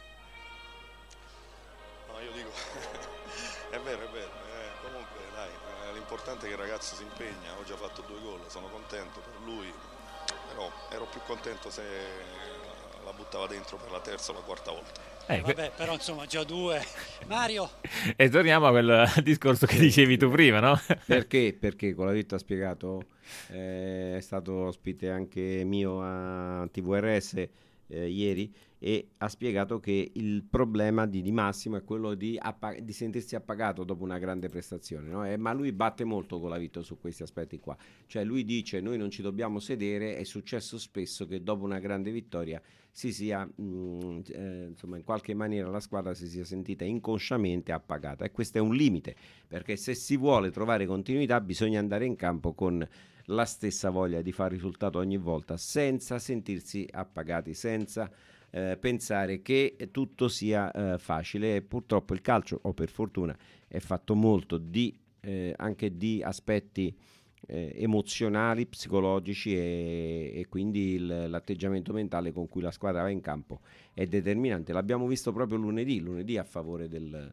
No, io dico, è vero, è vero, eh, comunque dai, eh, l'importante è che il ragazzo si impegna, oggi ha fatto due gol, sono contento per lui, però ero più contento se la buttava dentro per la terza o la quarta volta. Eh, vabbè, però insomma già due. Mario. E torniamo a quel discorso che dicevi tu prima, no? Perché? Perché Colavito ha spiegato, eh, è stato ospite anche mio a T V R S eh, ieri, e ha spiegato che il problema di Di Massimo è quello di, appa- di sentirsi appagato dopo una grande prestazione, no? Eh, ma lui batte molto Colavito su questi aspetti qua, cioè lui dice noi non ci dobbiamo sedere, è successo spesso che dopo una grande vittoria si sia mh, eh, insomma in qualche maniera la squadra si sia sentita inconsciamente appagata, e questo è un limite, perché se si vuole trovare continuità bisogna andare in campo con la stessa voglia di fare risultato ogni volta, senza sentirsi appagati, senza eh, pensare che tutto sia eh, facile. E purtroppo il calcio, o per fortuna, è fatto molto di eh, anche di aspetti eh, emozionali, psicologici, e, e quindi il, l'atteggiamento mentale con cui la squadra va in campo è determinante. L'abbiamo visto proprio lunedì, lunedì a favore del,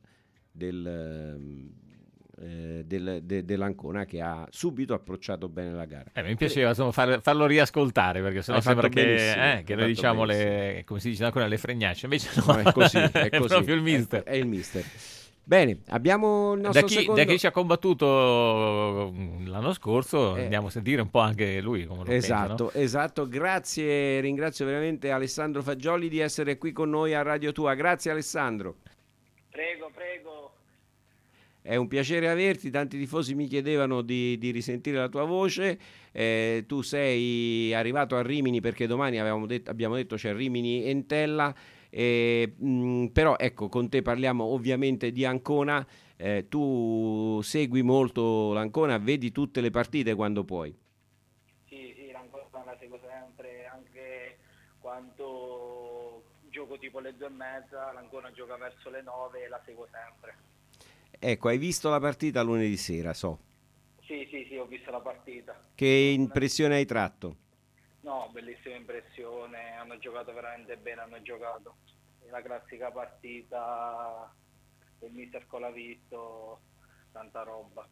del Eh, del, de, dell'Ancona, che ha subito approcciato bene la gara. Eh, mi piaceva insomma, far, farlo riascoltare, perché sennò Hai sembra fatto che, eh, che noi diciamo benissimo. le, come si dice ancora, le fregnacce, invece no, No, è così, è, è così. proprio il mister. È, è il mister. Bene, abbiamo il nostro Da chi, secondo... da chi ci ha combattuto l'anno scorso, Eh. andiamo a sentire un po' anche lui come lo Esatto, pensa, no? esatto. Grazie, ringrazio veramente Alessandro Fagioli di essere qui con noi a Radio Tua. Grazie Alessandro. Prego, prego. È un piacere averti, tanti tifosi mi chiedevano di, di risentire la tua voce. Eh, tu sei arrivato a Rimini perché domani avevamo detto, abbiamo detto c'è Rimini Entella, eh, mh, però ecco, con te parliamo ovviamente di Ancona. Eh, tu segui molto l'Ancona, vedi tutte le partite quando puoi. Sì, sì, l'Ancona la seguo sempre, anche quando gioco tipo le due e mezza, l'Ancona gioca verso le nove e la seguo sempre. Ecco, hai visto la partita lunedì sera, so. Sì, sì, sì, ho visto la partita. Che impressione hai tratto? No, bellissima impressione, hanno giocato veramente bene, hanno giocato. La classica partita del mister Colavito, tanta roba.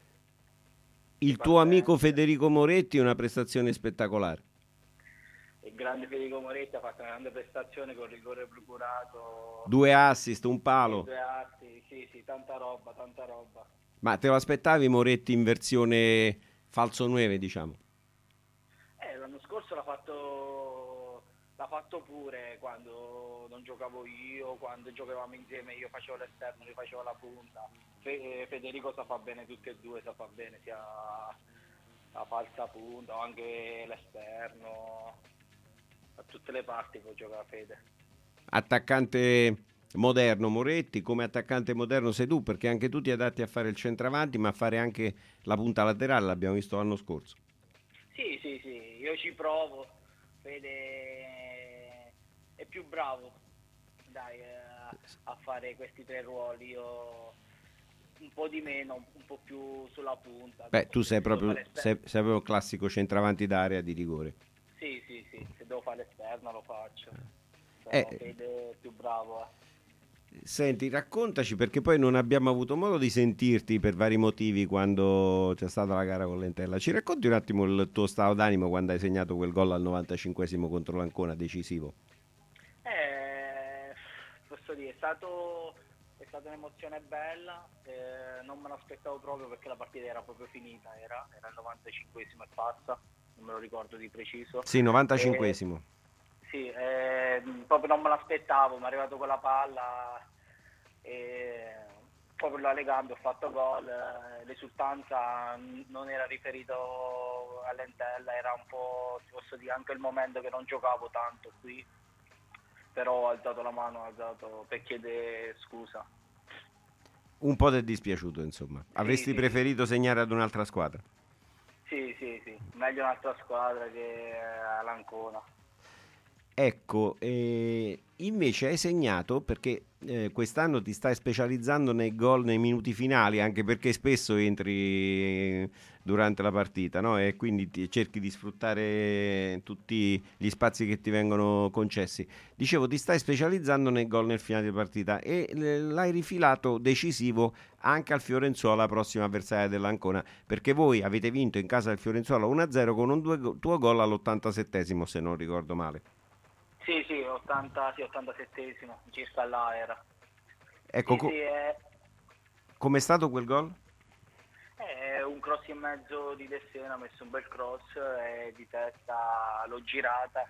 Il tuo amico Federico Moretti, una prestazione spettacolare. Il grande Federico Moretti ha fatto una grande prestazione con rigore procurato. Due assist, un palo. Due assi, sì, sì, tanta roba, tanta roba. Ma te lo aspettavi Moretti in versione falso nove, diciamo? Eh, l'anno scorso l'ha fatto, l'ha fatto pure quando non giocavo io, quando giocavamo insieme, io facevo l'esterno, lui faceva la punta. Fe- Federico sa fa bene tutti e due, sa fa bene sia la falsa punta o anche l'esterno. A tutte le parti può giocare Fede. Attaccante moderno Moretti, come attaccante moderno sei tu, perché anche tu ti adatti a fare il centravanti, ma a fare anche la punta laterale, l'abbiamo visto l'anno scorso. Sì, sì, sì, io ci provo. Fede è più bravo, dai, eh, a fare questi tre ruoli. Io un po' di meno, un po' più sulla punta. Beh, tu sei Se devo proprio, fare esterno- sei, sei proprio il classico centravanti d'area di rigore. Sì, sì, sì, se devo fare l'esterno lo faccio. Però Eh. Fede è più bravo. Eh. Senti, raccontaci, perché poi non abbiamo avuto modo di sentirti per vari motivi quando c'è stata la gara con l'Entella. Ci racconti un attimo il tuo stato d'animo quando hai segnato quel gol al novantacinquesimo contro l'Ancona, decisivo? Eh, posso dire, è stato è stata un'emozione bella, eh, non me l'aspettavo proprio perché la partita era proprio finita, era, era il novantacinquesimo e passa, non me lo ricordo di preciso. Sì, novantacinquesimo. Eh, sì, eh, proprio non me l'aspettavo, mi è arrivato quella palla e proprio la legando ho fatto gol, eh, l'esultanza non era riferito all'Entella, era un po', ti posso dire, anche il momento che non giocavo tanto qui, però ho alzato la mano, ho alzato per chiedere scusa. Un po' ti è dispiaciuto, insomma. Avresti sì, preferito segnare ad un'altra squadra? Sì, sì, sì, meglio un'altra squadra che all'Ancona. Ecco, eh, invece hai segnato perché eh, quest'anno ti stai specializzando nei gol nei minuti finali, anche perché spesso entri durante la partita, no? E quindi ti cerchi di sfruttare tutti gli spazi che ti vengono concessi. Dicevo, ti stai specializzando nei gol nel finale di partita e eh, l'hai rifilato decisivo anche al Fiorenzuola, prossima avversaria dell'Ancona, perché voi avete vinto in casa del Fiorenzuola uno a zero con un due, tuo gol all'ottantasettesimo, se non ricordo male. Sì, sì, ottanta, sì, ottantasettesimo, circa là era. Ecco, Sì, co- sì, è, com'è stato quel gol? è un cross in mezzo di De Sena, ha messo un bel cross e di testa l'ho girata,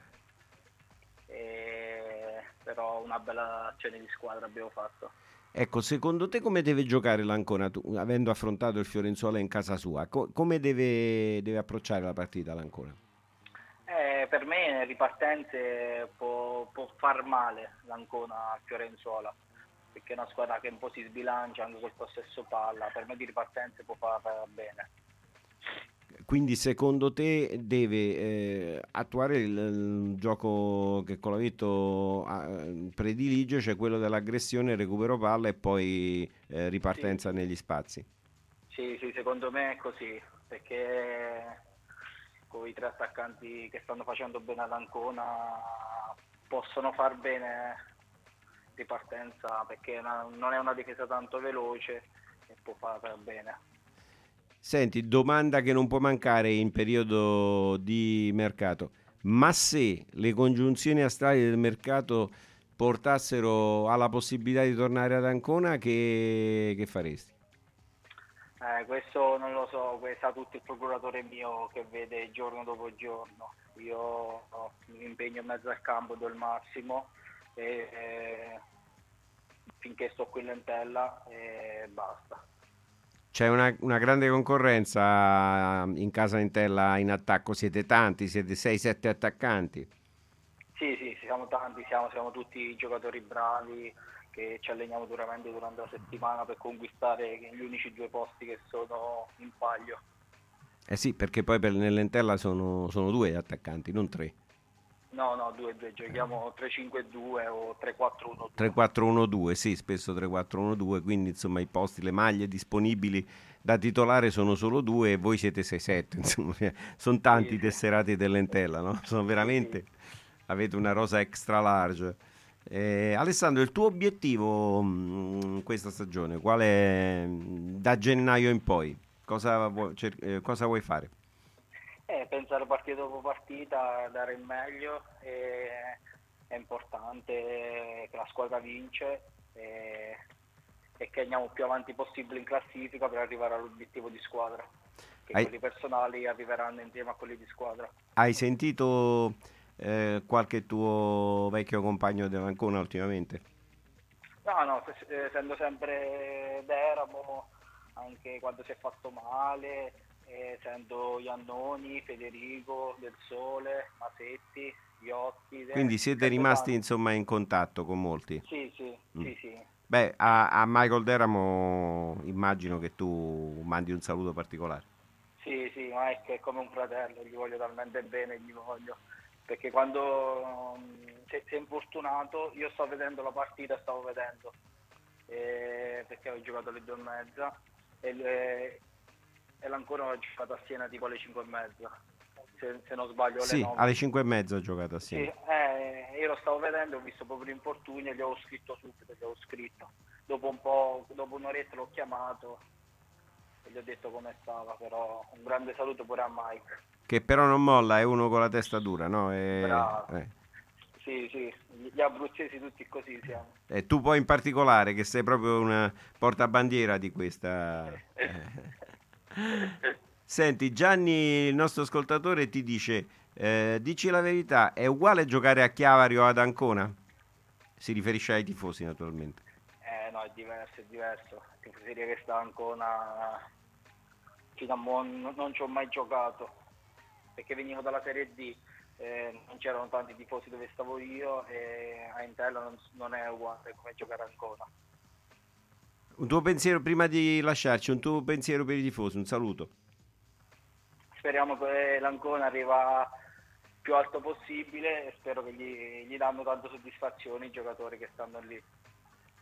e, però una bella azione di squadra abbiamo fatto. Ecco, secondo te come deve giocare l'Ancona, tu, avendo affrontato il Fiorenzuola in casa sua? Co- come deve, deve approcciare la partita l'Ancona? Eh, per me nelle ripartenze può, può far male l'Ancona al Fiorenzuola, perché è una squadra che un po' si sbilancia anche col possesso palla, per me di ripartenze può far bene. Quindi secondo te deve eh, attuare il, il gioco che Colavito eh, predilige, cioè quello dell'aggressione, recupero palla e poi eh, ripartenza Sì. negli spazi? Sì, sì, secondo me è così, perché con i tre attaccanti che stanno facendo bene all'Ancona possono far bene ripartenza, perché una- non è una difesa tanto veloce e può far bene. Senti, domanda che non può mancare in periodo di mercato, ma se le congiunzioni astrali del mercato portassero alla possibilità di tornare ad Ancona, che, che faresti? Eh, questo non lo so, que- sa tutto il procuratore mio che vede giorno dopo giorno. Io oh, mi impegno in mezzo al campo, do il massimo e, eh, finché sto qui in lentella e basta. C'è una, una grande concorrenza in casa Intella in attacco, siete tanti, siete sei sette attaccanti. Sì, sì, siamo tanti, siamo, siamo tutti giocatori bravi che ci alleniamo duramente durante la settimana per conquistare gli unici due posti che sono in palio. Eh sì, perché poi per nell'Entella sono, sono due attaccanti, non tre. No, no, due due, giochiamo tre cinque due o tre quattro uno due. tre quattro uno due, sì, spesso tre quattro uno due, quindi insomma i posti, le maglie disponibili da titolare sono solo due e voi siete sei sette, insomma, sono tanti Sì, i sì. tesserati dell'Entella, no? Sono veramente, avete una rosa extra large. Eh, Alessandro, il tuo obiettivo mh, questa stagione, qual è mh, da gennaio in poi? Cosa vuoi, cer- eh, cosa vuoi fare? Eh, pensare partita dopo partita, dare il meglio, e è importante che la squadra vince e, e che andiamo più avanti possibile in classifica per arrivare all'obiettivo di squadra, che Hai- quelli personali arriveranno insieme a quelli di squadra. Hai sentito eh, qualche tuo vecchio compagno dell'Ancona ultimamente? No, no, se- eh, essendo sempre d'Eramo, anche quando si è fatto male, eh, sento Iannoni, Federico, Del Sole, Masetti, Iotti. eh, Quindi siete sento rimasti tanti. insomma in contatto con molti? Sì, sì, Mm. sì, sì. Beh, a, a Michael Deramo immagino che tu mandi un saluto particolare. Sì, sì, ma è che è come un fratello, gli voglio talmente bene, gli voglio. Perché quando mm, sei, sei infortunato, io sto vedendo la partita, stavo vedendo, eh, perché ho giocato alle due e mezza e, le- e l'Ancona ho giocato a Siena tipo alle cinque e mezza, se, se non sbaglio alle Sì, nove. alle cinque e mezza ho giocato Sì, assieme. eh, io lo stavo vedendo, ho visto proprio l'infortunio e gli avevo scritto subito, gli avevo scritto. Dopo un po', dopo un'oretta l'ho chiamato e gli ho detto come stava, però un grande saluto pure a Mike. Che però non molla, è uno con la testa dura, no? E, Bravo. eh. Sì, sì, gli abruzzesi tutti così siamo. E tu poi in particolare, che sei proprio una portabandiera di questa... eh. Senti, Gianni, il nostro ascoltatore, ti dice, eh, dici la verità, è uguale giocare a Chiavari o ad Ancona? Si riferisce ai tifosi, naturalmente. Eh no, è diverso, è diverso. La tifoseria che sta ancora fino a mo' non, non ci ho mai giocato, perché venivo dalla Serie D, eh, non c'erano tanti tifosi dove stavo io e a Intella non, non è uguale come giocare ancora. Un tuo pensiero, prima di lasciarci, un tuo pensiero per i tifosi, un saluto. Speriamo che l'Ancona arriva più alto possibile e spero che gli, gli danno tante soddisfazioni i giocatori che stanno lì.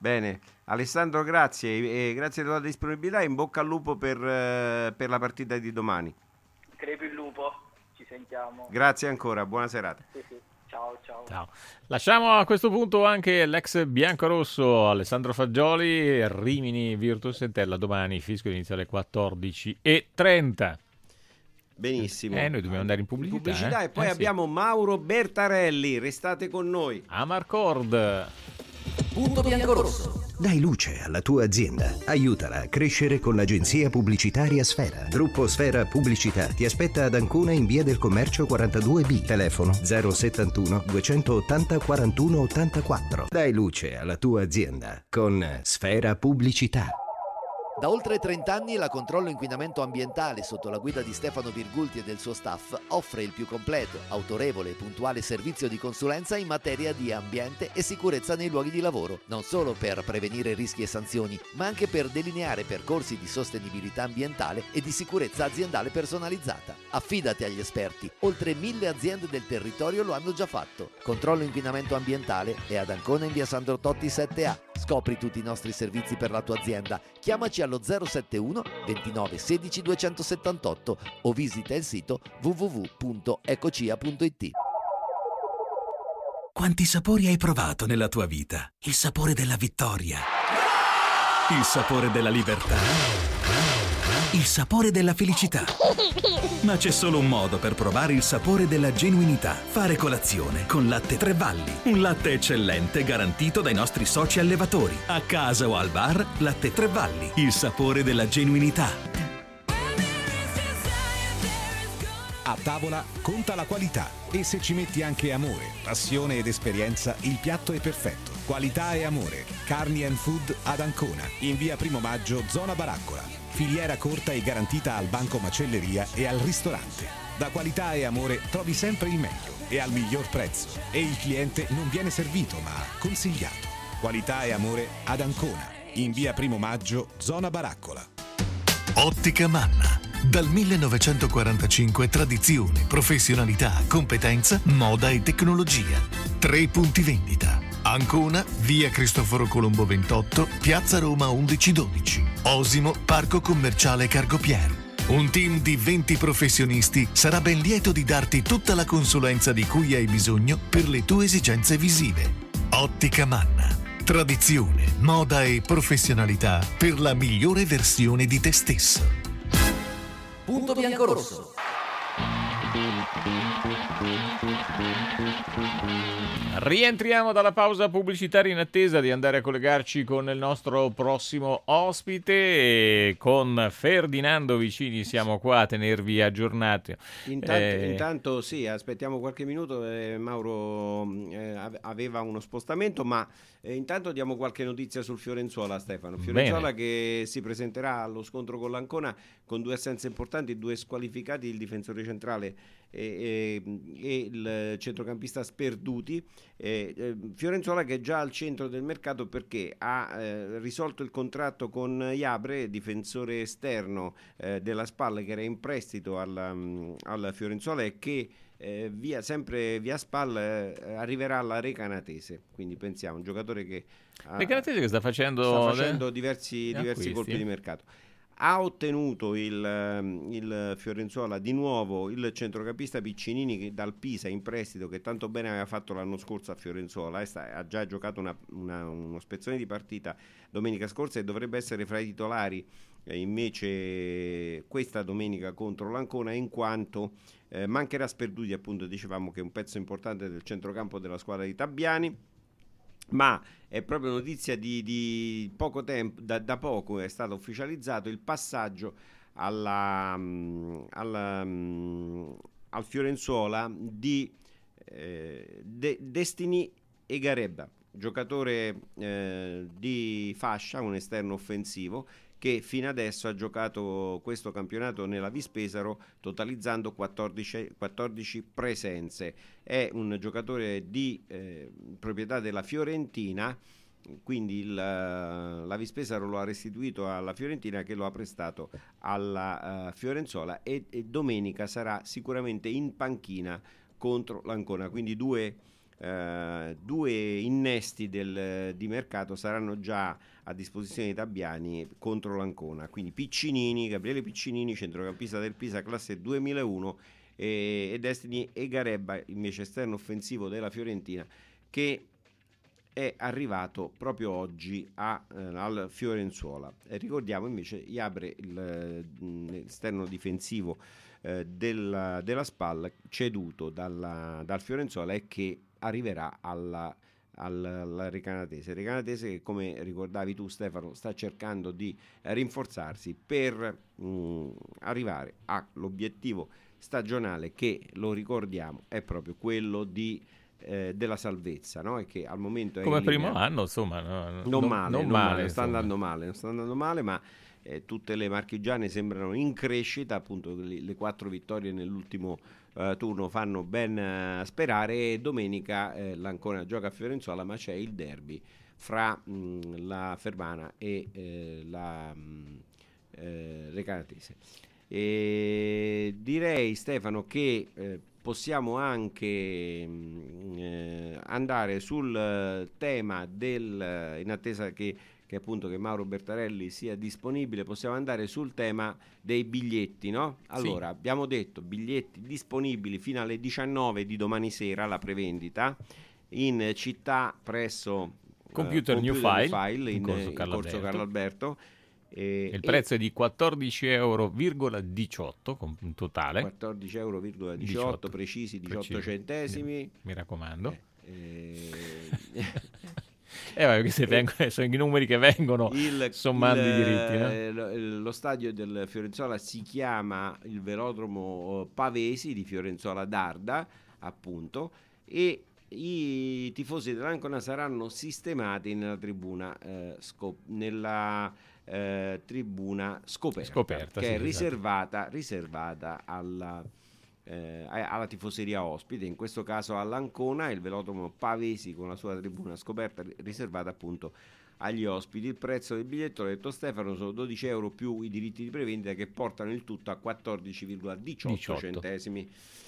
Bene, Alessandro, grazie, e grazie della tua disponibilità, in bocca al lupo per, eh, per la partita di domani. Crepi il lupo, ci sentiamo. Grazie ancora, buona serata. Sì, sì. Ciao, ciao. Ciao. Lasciamo a questo punto anche l'ex biancorosso Alessandro Fagioli, Rimini Virtus Entella, domani fischio inizia alle quattordici e trenta. Benissimo. Eh, noi dobbiamo andare in pubblicità. In pubblicità eh? e poi eh, abbiamo sì. Mauro Bertarelli, restate con noi. Amarcord. Punto biancorosso. Dai luce alla tua azienda. Aiutala a crescere con l'agenzia pubblicitaria Sfera. Gruppo Sfera Pubblicità ti aspetta ad Ancona in via del Commercio quarantadue B. Telefono zero settantuno duecentottanta quarantuno ottantaquattro. Dai luce alla tua azienda con Sfera Pubblicità. Da oltre trenta anni la Controllo Inquinamento Ambientale, sotto la guida di Stefano Virgulti e del suo staff, offre il più completo, autorevole e puntuale servizio di consulenza in materia di ambiente e sicurezza nei luoghi di lavoro, non solo per prevenire rischi e sanzioni, ma anche per delineare percorsi di sostenibilità ambientale e di sicurezza aziendale personalizzata. Affidati agli esperti, oltre mille aziende del territorio lo hanno già fatto. Controllo Inquinamento Ambientale è ad Ancona in via Sandro Totti sette A. Scopri tutti i nostri servizi per la tua azienda. Chiamaci allo zero settantuno ventinove sedici duecentosettantotto o visita il sito w w w punto ecocia punto it. Quanti sapori hai provato nella tua vita? Il sapore della vittoria, il sapore della libertà, il sapore della felicità. Ma c'è solo un modo per provare il sapore della genuinità. Fare colazione con Latte Tre Valli. Un latte eccellente garantito dai nostri soci allevatori. A casa o al bar, Latte Tre Valli. Il sapore della genuinità. A tavola conta la qualità e se ci metti anche amore, passione ed esperienza, il piatto è perfetto. Qualità e amore. Carni and Food ad Ancona, in via Primo Maggio, zona Baraccola. Filiera corta e garantita al banco macelleria e al ristorante. Da Qualità e Amore trovi sempre il meglio e al miglior prezzo. E il cliente non viene servito ma consigliato. Qualità e Amore ad Ancona, in via Primo Maggio, zona Baraccola. Ottica Manna. Dal millenovecentoquarantacinque tradizione, professionalità, competenza, moda e tecnologia. Tre punti vendita. Ancona, via Cristoforo Colombo ventotto, piazza Roma undici dodici. Osimo, parco commerciale Cargopier. Un team di venti professionisti sarà ben lieto di darti tutta la consulenza di cui hai bisogno per le tue esigenze visive. Ottica Manna. Tradizione, moda e professionalità per la migliore versione di te stesso. Punto biancorosso. Rientriamo dalla pausa pubblicitaria in attesa di andare a collegarci con il nostro prossimo ospite e con Ferdinando Vicini siamo qua a tenervi aggiornati. Intanto, eh... intanto sì, aspettiamo qualche minuto, eh, Mauro eh, aveva uno spostamento, ma eh, intanto diamo qualche notizia sul Fiorenzuola, Stefano. Fiorenzuola che si presenterà allo scontro con l'Ancona con due assenze importanti, due squalificati, il difensore centrale e, e, e il centrocampista sperduti. Eh, eh, Fiorenzuola che è già al centro del mercato perché ha eh, risolto il contratto con Iabre, difensore esterno eh, della Spal, che era in prestito alla, alla Fiorenzuola e che eh, via, sempre via Spal eh, arriverà alla Recanatese. Quindi pensiamo, un giocatore che ha, Recanatese che sta facendo, sta facendo diversi, diversi acquisti. colpi di mercato. Ha ottenuto il, il Fiorenzuola di nuovo il centrocampista Piccinini che dal Pisa in prestito, che tanto bene aveva fatto l'anno scorso a Fiorenzuola e sta, ha già giocato una, una, uno spezzone di partita domenica scorsa e dovrebbe essere fra i titolari eh, invece questa domenica contro l'Ancona, in quanto eh, mancherà Sperduti, appunto dicevamo che è un pezzo importante del centrocampo della squadra di Tabbiani. Ma è proprio notizia di, di poco tempo, da, da poco è stato ufficializzato il passaggio alla, alla, al Fiorenzuola di eh, De, Destiny Egarebba, giocatore eh, di fascia, un esterno offensivo che fino adesso ha giocato questo campionato nella Vispesaro totalizzando quattordici, quattordici presenze. È un giocatore di eh, proprietà della Fiorentina, quindi il, la Vispesaro lo ha restituito alla Fiorentina che lo ha prestato alla uh, Fiorenzuola e, e domenica sarà sicuramente in panchina contro l'Ancona, quindi due eh, due innesti del, di mercato saranno già a disposizione dei Tabbiani contro l'Ancona, quindi Piccinini, Gabriele Piccinini, centrocampista del Pisa, classe duemilauno, e, e Destiny Egarebba, invece esterno offensivo della Fiorentina, che è arrivato proprio oggi a, eh, al Fiorenzuola. E ricordiamo invece Iabre, l'esterno difensivo eh, della, della Spal, ceduto dalla, dal Fiorenzuola, e che arriverà alla, alla Recanatese. Recanatese che, come ricordavi tu Stefano, sta cercando di rinforzarsi per mh, arrivare all'obiettivo stagionale che, lo ricordiamo, è proprio quello di Eh, della salvezza, no? E che al momento è come in primo linea. anno, insomma, no, non, non, male, non non male, male, sta insomma. andando male, non sta andando male, ma eh, tutte le marchigiane sembrano in crescita, appunto le, le quattro vittorie nell'ultimo eh, turno fanno ben eh, sperare. E domenica eh, l'Ancona gioca a Fiorenzuola, ma c'è il derby fra mh, la Fermana e eh, la mh, eh, Recanatese. E direi, Stefano, che eh, possiamo anche mh, eh, andare sul eh, tema del, in attesa che, che appunto che Mauro Bertarelli sia disponibile, possiamo andare sul tema dei biglietti, no? Allora, sì, abbiamo detto biglietti disponibili fino alle diciannove di domani sera, la prevendita in città presso Computer, eh, New Computer File, New File in, in corso in Carlo corso Alberto. Carlo Alberto. E, il prezzo e... è di quattordici euro virgola diciotto in totale. quattordici euro virgola diciotto precisi, diciotto Precisi. centesimi. Mi raccomando. Eh, eh... eh, ma questi vengono, sono i numeri che vengono il, sommando il, i diritti. No? Eh, lo, lo stadio del Fiorenzuola si chiama il Velodromo Pavesi di Fiorenzuola d'Arda, appunto, e i tifosi dell'Ancona saranno sistemati nella tribuna eh, scop- nella eh, tribuna scoperta, scoperta che sì, è riservata, riservata alla, eh, alla tifoseria ospite, in questo caso all'Ancona, il Velodromo Pavesi con la sua tribuna scoperta riservata appunto agli ospiti. Il prezzo del biglietto, l'ha detto Stefano, sono dodici euro più i diritti di prevendita, che portano il tutto a quattordici virgola diciotto centesimi.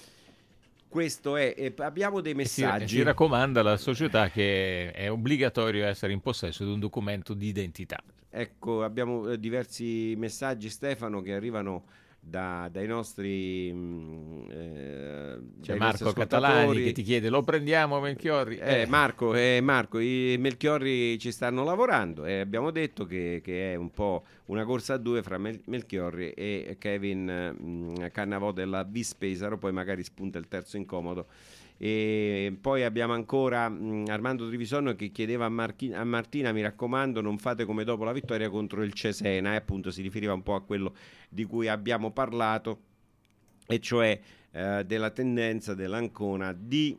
Questo è, eh, abbiamo dei messaggi. Si, si raccomanda alla società che è obbligatorio essere in possesso di un documento di identità. Ecco, abbiamo eh, diversi messaggi, Stefano, che arrivano da, dai nostri mh, eh, c'è dai Marco nostri Catalani che ti chiede: lo prendiamo Melchiorri? Eh, Eh. Marco, eh, Marco, i Melchiorri ci stanno lavorando e abbiamo detto che, che è un po' una corsa a due fra Mel- Melchiorri e Kevin mh, Cannavò della Vispesaro, poi magari spunta il terzo incomodo. E poi abbiamo ancora mh, Armando Trivisono che chiedeva a, Marchi- a Martina: mi raccomando, non fate come dopo la vittoria contro il Cesena, e appunto si riferiva un po' a quello di cui abbiamo parlato, e cioè eh, della tendenza dell'Ancona di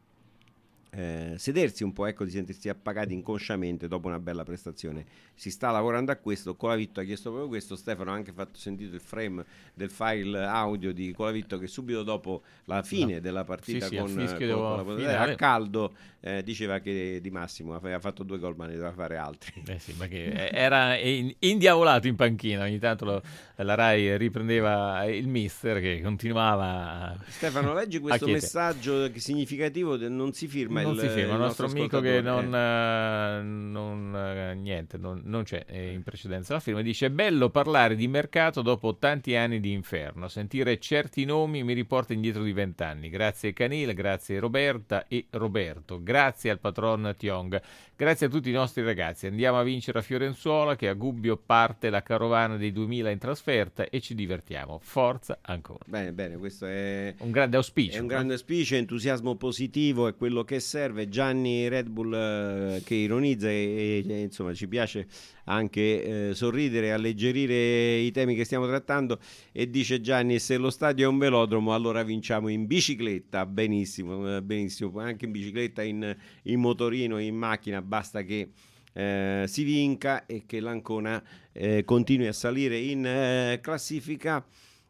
eh, sedersi un po', ecco, di sentirsi appagati inconsciamente dopo una bella prestazione. Si sta lavorando a questo. Colavitto ha chiesto proprio questo. Stefano ha anche fatto sentito il frame del file audio di Colavitto, che subito dopo la fine no. della partita sì, sì, con, con, con la a caldo eh, diceva che Di Massimo aveva fatto due gol ma ne doveva fare altri. Eh sì, ma che era indiavolato in panchina, ogni tanto lo, la Rai riprendeva il mister che continuava. Stefano, leggi questo messaggio significativo, non si firma non il, si firma, il nostro, nostro amico che non, eh. non uh, niente, non, non c'è in precedenza la firma. Dice: è bello parlare di mercato dopo tanti anni di inferno, sentire certi nomi mi riporta indietro di vent'anni. Grazie Canile, grazie Roberta e Roberto, grazie al patron Tiong, grazie a tutti i nostri ragazzi. Andiamo a vincere a Fiorenzuola, che a Gubbio parte la carovana dei duemila in trasferta e ci divertiamo. Forza ancora. Bene, bene, questo è un grande auspicio. È un grande auspicio, entusiasmo positivo è quello che serve. Gianni Red Bull eh, che ironizza e, e insomma ci piace anche eh, sorridere e alleggerire i temi che stiamo trattando, e dice Gianni: se lo stadio è un velodromo allora vinciamo in bicicletta. Benissimo, eh, benissimo, anche in bicicletta, in, in motorino, in macchina, basta che eh, si vinca e che l'Ancona eh, continui a salire in eh, classifica.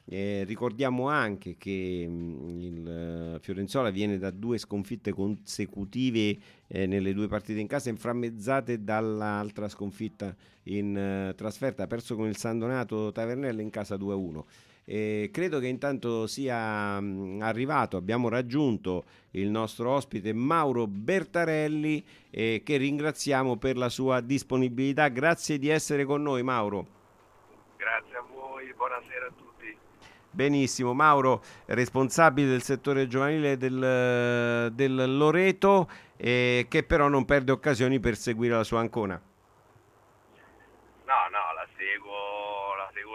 Eh, ricordiamo anche che mh, il uh, Fiorenzuola viene da due sconfitte consecutive eh, nelle due partite in casa, inframmezzate dall'altra sconfitta in uh, trasferta, ha perso con il San Donato Tavernella in casa due a uno. Eh, credo che intanto sia mh, arrivato, abbiamo raggiunto il nostro ospite Mauro Bertarelli, eh, che ringraziamo per la sua disponibilità. Grazie di essere con noi, Mauro. Grazie a voi, buonasera a tutti. Benissimo, Mauro, responsabile del settore giovanile del, del Loreto, eh, che però non perde occasioni per seguire la sua Ancona. No, no, la seguo, la seguo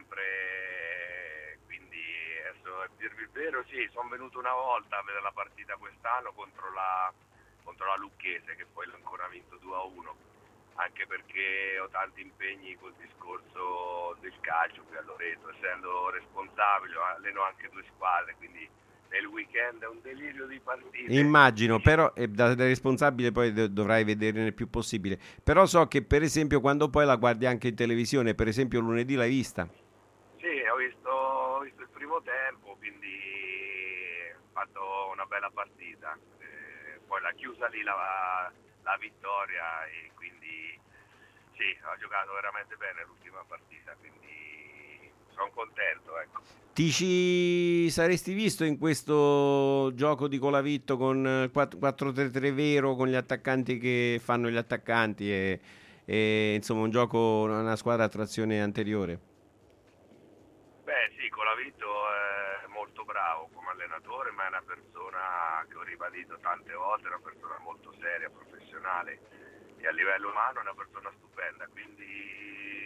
sempre, quindi adesso a dirvi il vero, sì, sono venuto una volta a vedere la partita quest'anno contro la, contro la Lucchese, che poi l'ha ancora vinto due a uno, anche perché ho tanti impegni col discorso del calcio qui a Loreto, essendo responsabile, alleno anche due squadre, quindi nel weekend è un delirio di partite. Immagino, però eh, da, da responsabile poi do, dovrai vederne il più possibile. Però so che per esempio quando poi la guardi anche in televisione, per esempio lunedì l'hai vista? Sì, ho visto, ho visto il primo tempo, quindi ho fatto una bella partita. Eh, poi l'ha chiusa lì la, la vittoria e quindi sì, ha giocato veramente bene l'ultima partita, quindi sono contento, ecco. Ti ci saresti visto in questo gioco di Colavitto con quattro tre tre vero, con gli attaccanti che fanno gli attaccanti e, e insomma un gioco, una squadra a trazione anteriore? Beh sì, Colavitto è molto bravo come allenatore, ma è una persona che ho ribadito tante volte, è una persona molto seria, professionale e a livello umano è una persona stupenda, quindi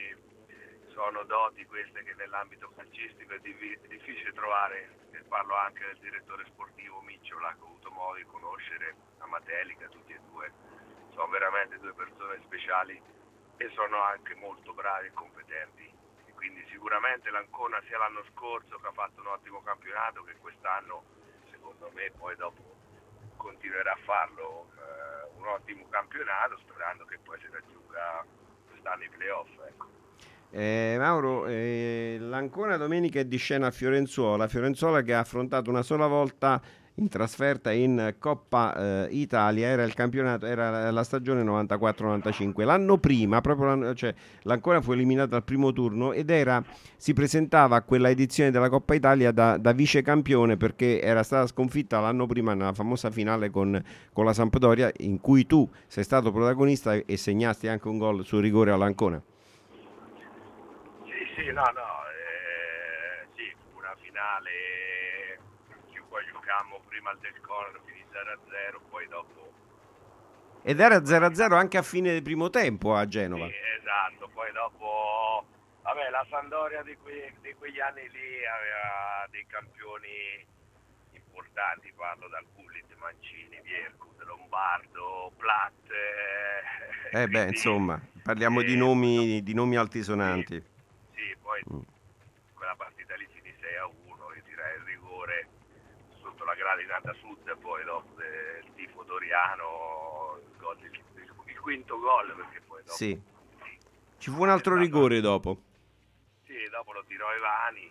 sono doti queste che nell'ambito calcistico è div- difficile trovare, e parlo anche del direttore sportivo Micciola, che ho avuto modo di conoscere, a Matelica, tutti e due, sono veramente due persone speciali e sono anche molto bravi e competenti, e quindi sicuramente l'Ancona sia l'anno scorso che ha fatto un ottimo campionato, che quest'anno secondo me poi dopo continuerà a farlo, eh, un ottimo campionato, sperando che poi si raggiunga quest'anno i playoff, ecco. Eh, Mauro, eh, l'Ancona domenica è di scena a Fiorenzuola, Fiorenzuola che ha affrontato una sola volta in trasferta in Coppa eh, Italia, era il campionato, era la stagione novantaquattro novantacinque. L'anno prima, proprio l'anno, cioè, l'Ancona fu eliminata al primo turno ed era, si presentava a quella edizione della Coppa Italia da, da vice campione, perché era stata sconfitta l'anno prima nella famosa finale con, con la Sampdoria, in cui tu sei stato protagonista e, e segnasti anche un gol su rigore all'Ancona. Sì, no, no, eh, sì, fu una finale che poi giocammo prima al del corner, finì zero a zero, poi dopo... Ed era zero a zero anche a fine del primo tempo a Genova. Sì, esatto, poi dopo, vabbè, la Sampdoria di, que- di quegli anni lì aveva dei campioni importanti, parlo dal Pullit, Mancini, Viercut, Lombardo, Platt... Eh, eh beh, insomma, parliamo eh, di nomi, di nomi altisonanti. Sì. Sì, poi quella partita lì finì sei a uno, io tirai il rigore sotto la gradinata sud e poi dopo il tifo doriano, il, gol, il, il, il quinto gol, perché poi dopo... Sì, ci fu un altro rigore dopo. Sì, dopo lo tirò Ivani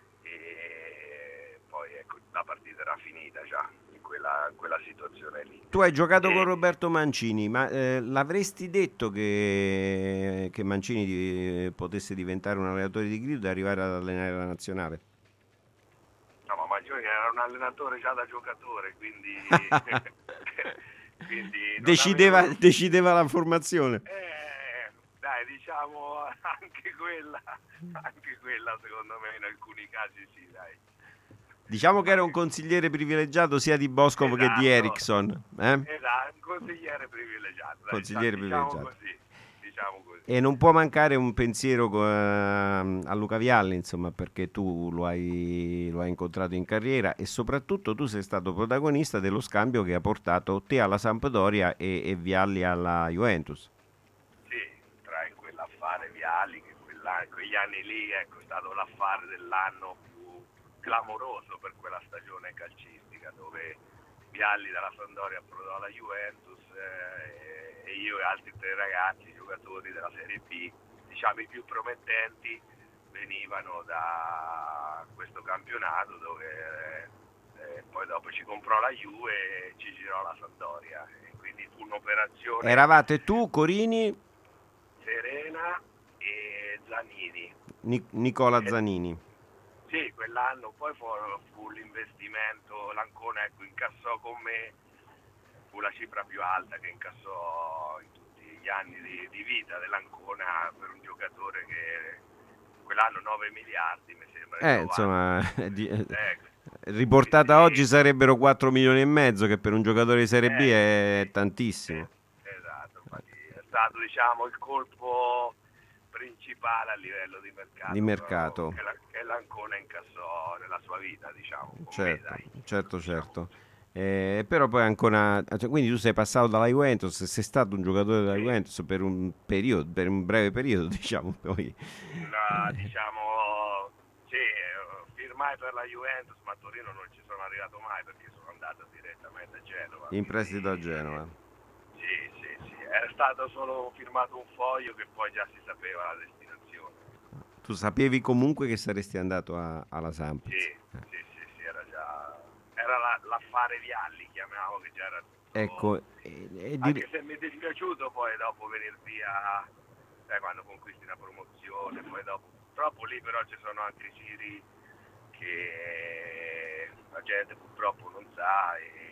e poi ecco, la partita era finita già in quella, in quella situazione lì. Tu hai giocato e... con Roberto Mancini, ma eh, l'avresti detto che, che Mancini di, potesse diventare un allenatore di grido e arrivare ad allenare la nazionale? No, ma Mancini era un allenatore già da giocatore, quindi, quindi decideva, avevo... decideva la formazione. Eh, dai, diciamo anche quella, anche quella secondo me in alcuni casi sì, dai. Diciamo che era un consigliere privilegiato sia di Boscov esatto. che di Eriksson. Eh? Esatto, un consigliere privilegiato. Dai, consigliere diciamo privilegiato. Così, diciamo così. E non può mancare un pensiero uh, a Luca Vialli, insomma, perché tu lo hai, lo hai incontrato in carriera e soprattutto tu sei stato protagonista dello scambio che ha portato te alla Sampdoria e, e Vialli alla Juventus. Sì, tra in quell'affare Vialli, che quella, in quegli anni lì ecco, è stato l'affare dell'anno clamoroso per quella stagione calcistica, dove Vialli dalla Sampdoria approdò alla Juventus eh, e io e altri tre ragazzi giocatori della Serie B, diciamo i più promettenti, venivano da questo campionato dove eh, poi dopo ci comprò la Juve e ci girò la Sampdoria, e quindi fu un'operazione. Eravate tu, Corini, Serena e Zanini. Nic- Nicola Eh, Zanini. Sì, quell'anno poi fu, fu l'investimento, l'Ancona ecco, incassò con me, fu la cifra più alta che incassò in tutti gli anni di, di vita dell'Ancona per un giocatore che quell'anno nove miliardi mi sembra. Eh, novanta. insomma, di- eh, Ecco. riportata oggi sarebbero quattro milioni e mezzo, che per un giocatore di Serie B Eh, è tantissimo. Esatto, infatti è stato diciamo il colpo principale a livello di mercato, Di mercato. che, la, che l'Ancona incassò nella sua vita, diciamo. con me, Certo, dai. certo, certo. Eh, però poi ancora, cioè, quindi tu sei passato dalla Juventus, sei stato un giocatore della Juventus per un periodo, per un breve periodo, diciamo, poi. No, diciamo, sì, eh, firmai per la Juventus, ma a Torino non ci sono arrivato mai perché sono andato direttamente a Genova. In prestito a Genova. Sì, sì, sì, era stato solo firmato un foglio che poi già si sapeva la destinazione. Tu sapevi comunque che saresti andato a- alla Samp. Sì, sì, sì, sì, era già, era la- l'affare Vialli, chiamavo, che già era tutto. Ecco, e, e di- Anche se mi è dispiaciuto poi dopo venire via, sai, quando conquisti una promozione, poi dopo, purtroppo lì però ci sono anche giri che la gente purtroppo non sa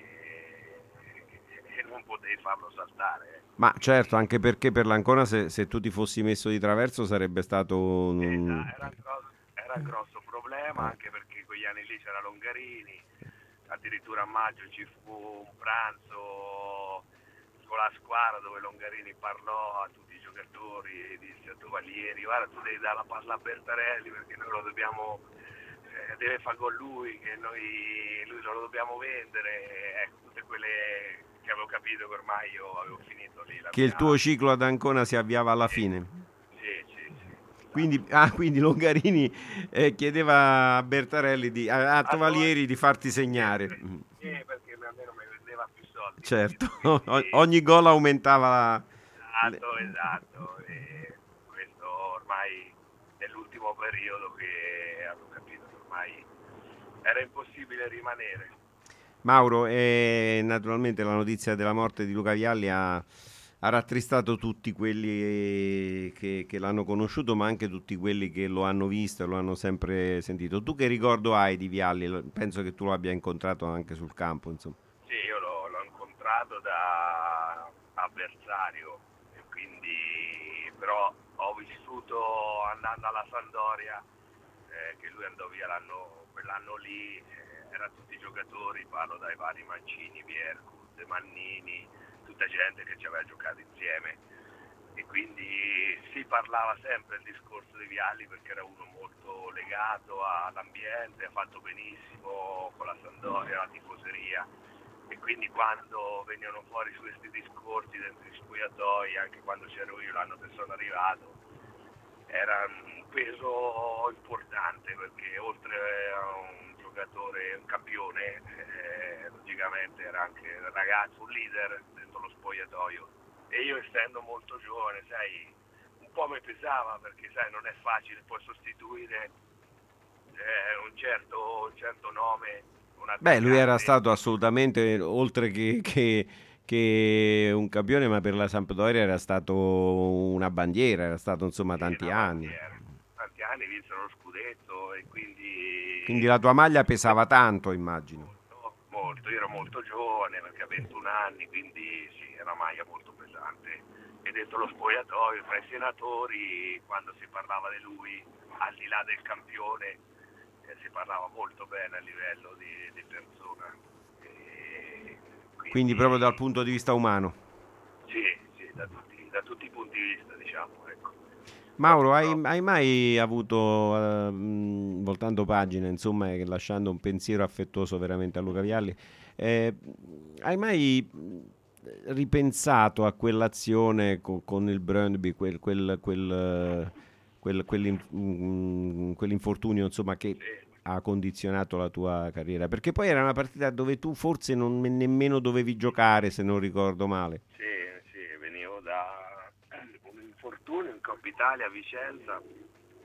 e, e non potevi farlo saltare. ecco. ma certo, anche perché per l'Ancona se, se tu ti fossi messo di traverso sarebbe stato un... Era un grosso, era un grosso problema, Eh. anche perché quegli anni lì c'era Longarini, addirittura a maggio ci fu un pranzo con la squadra dove Longarini parlò a tutti i giocatori e disse a Tovalieri: guarda, tu devi dare la palla a Bertarelli perché noi lo dobbiamo, eh, deve fare con lui, che noi lui lo dobbiamo vendere. Ecco, tutte quelle che avevo capito che ormai io avevo finito lì la che il mia- tuo ciclo ad Ancona si avviava alla fine. sì, sì, sì. Quindi, ah, quindi Longarini eh, chiedeva a Bertarelli, di, a, a Tovalieri di farti segnare. Mm, Sì, perché almeno mi vendeva più soldi. certo, Quindi- O- ogni gol aumentava la... Esatto, esatto. E questo ormai nell'ultimo periodo che avevo capito che ormai era impossibile rimanere. Mauro, e naturalmente la notizia della morte di Luca Vialli ha, ha rattristato tutti quelli che, che l'hanno conosciuto, ma anche tutti quelli che lo hanno visto e lo hanno sempre sentito. Tu che ricordo hai di Vialli? Lo- Penso che tu lo abbia incontrato anche sul campo, insomma. Sì, io l'ho, l'ho incontrato da avversario, e quindi però ho vissuto andando alla Sampdoria, eh, che lui andò via l'anno, quell'anno lì, eh, erano tutti giocatori, parlo dai vari Mancini, Bierkut, Mannini, tutta gente che ci aveva giocato insieme, e quindi si parlava sempre del discorso di Vialli perché era uno molto legato all'ambiente, ha fatto benissimo con la Sampdoria, la tifoseria, e quindi quando venivano fuori su questi discorsi dentro gli spogliatoi, anche quando c'ero io l'anno che sono arrivato, era un peso importante perché oltre a un giocatore, un campione, eh, logicamente era anche un ragazzo, un leader dentro lo spogliatoio, e io essendo molto giovane, sai, un po' mi pesava perché sai non è facile poi sostituire eh, un certo, un certo nome. un Beh, lui era attaccante. stato assolutamente, oltre che, che- che un campione, ma per la Sampdoria era stato una bandiera, era stato insomma tanti una anni. bandiera. Tanti anni vinsero lo scudetto e quindi Quindi la tua maglia pesava tanto, immagino. molto, io ero molto giovane perché a ventuno anni, quindi sì, era una maglia molto pesante. E dentro lo spogliatoio, tra i senatori, quando si parlava di lui, al di là del campione, eh, si parlava molto bene a livello di, di persona. E Quindi proprio dal punto di vista umano. sì, sì, da tutti, da tutti i punti di vista, diciamo, ecco. Mauro, hai, hai mai avuto, eh, mh, voltando pagina, insomma, e lasciando un pensiero affettuoso veramente a Luca Vialli, eh, hai mai mh, ripensato a quell'azione co- con il Brøndby, quel, quel, quel, eh, quel- quell'in- mh, quell'infortunio, insomma, che ha condizionato la tua carriera? Perché poi era una partita dove tu forse non nemmeno dovevi giocare, se non ricordo male. Sì, sì, venivo da un infortunio in Coppa Italia a Vicenza,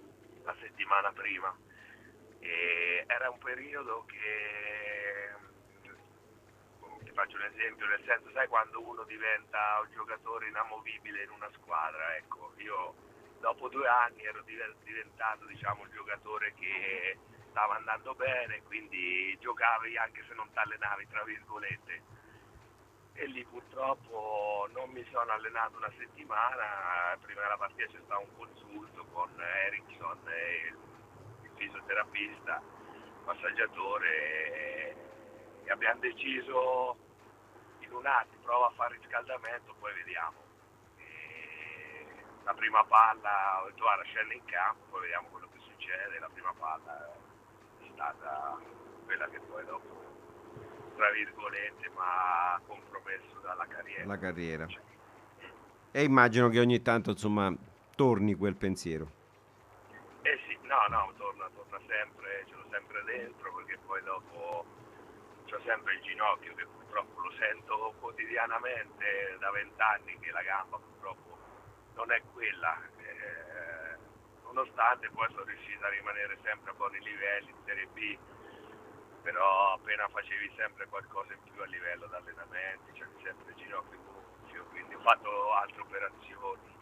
la settimana prima. E era un periodo che, ti faccio un esempio, nel senso, sai quando uno diventa un giocatore inamovibile in una squadra, ecco, io dopo due anni ero diventato, diciamo, un giocatore che stava andando bene, quindi giocavi anche se non ti allenavi, tra virgolette. E lì purtroppo non mi sono allenato una settimana, prima della partita c'è stato un consulto con Erickson e il fisioterapista, massaggiatore, e abbiamo deciso in un attimo, prova a fare riscaldamento, poi vediamo. E la prima palla, ho detto guarda, scendi in campo, poi vediamo quello che succede. La prima palla è stata quella che poi dopo, tra virgolette, ma ha compromesso dalla carriera. La carriera. E immagino che ogni tanto, insomma, torni quel pensiero. Eh sì, no, no, torna, torna sempre, ce l'ho sempre dentro, perché poi dopo c'ho sempre il ginocchio che purtroppo lo sento quotidianamente da vent'anni, che la gamba purtroppo non è quella, eh, nonostante poi sono riuscito a rimanere sempre a buoni livelli in Serie B, però appena facevi sempre qualcosa in più a livello di allenamenti, c'è sempre il ginocchio gonfio, quindi ho fatto altre operazioni,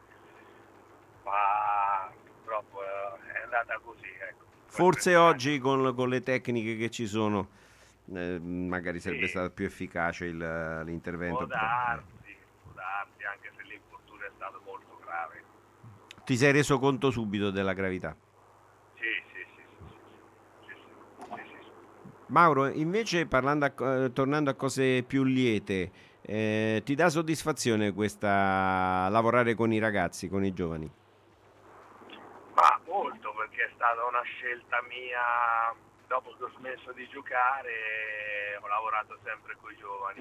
ma purtroppo è andata così, ecco. Forse oggi con, con le tecniche che ci sono eh, magari sarebbe sì. stato più efficace il, l'intervento. Può darsi, può darsi, anche se l'infortunio è stato molto grave. Ti sei reso conto subito della gravità? Sì, sì, sì, sì, sì, sì, sì, sì, sì. Mauro, invece parlando a, eh, tornando a cose più liete, eh, ti dà soddisfazione questa lavorare con i ragazzi, con i giovani? Ma molto, perché è stata una scelta mia. Dopo che ho smesso di giocare ho lavorato sempre con i giovani,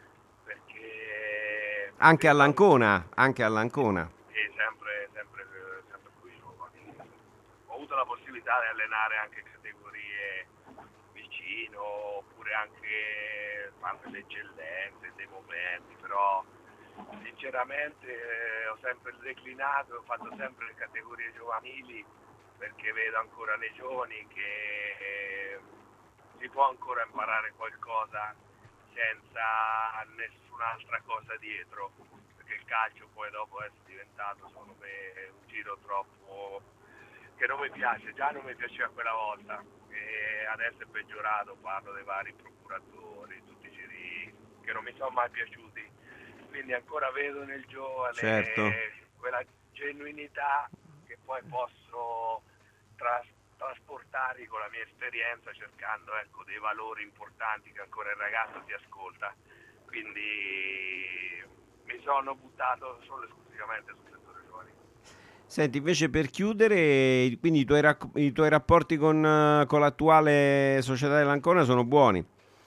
perché Anche all'Ancona, anche all'Ancona. Sì, sempre, sempre, sempre con i giovani. Ho avuto la possibilità di allenare anche categorie vicino, oppure anche fare delle eccellenze, dei momenti, però sinceramente eh, ho sempre declinato, ho fatto sempre le categorie giovanili, perché vedo ancora nei giovani che eh, si può ancora imparare qualcosa senza nessun'altra cosa dietro, perché il calcio poi dopo è diventato secondo me un giro troppo che non mi piace, già non mi piaceva quella volta e adesso è peggiorato, parlo dei vari procuratori, tutti i giri che non mi sono mai piaciuti, quindi ancora vedo nel giovane certo. quella genuinità che poi posso tras- trasportare con la mia esperienza, cercando ecco dei valori importanti che ancora il ragazzo ti ascolta, quindi mi sono buttato solo esclusivamente sul settore giovani. Senti, invece per chiudere, quindi i tuoi, rac- i tuoi rapporti con, con l'attuale società dell'Ancona sono buoni?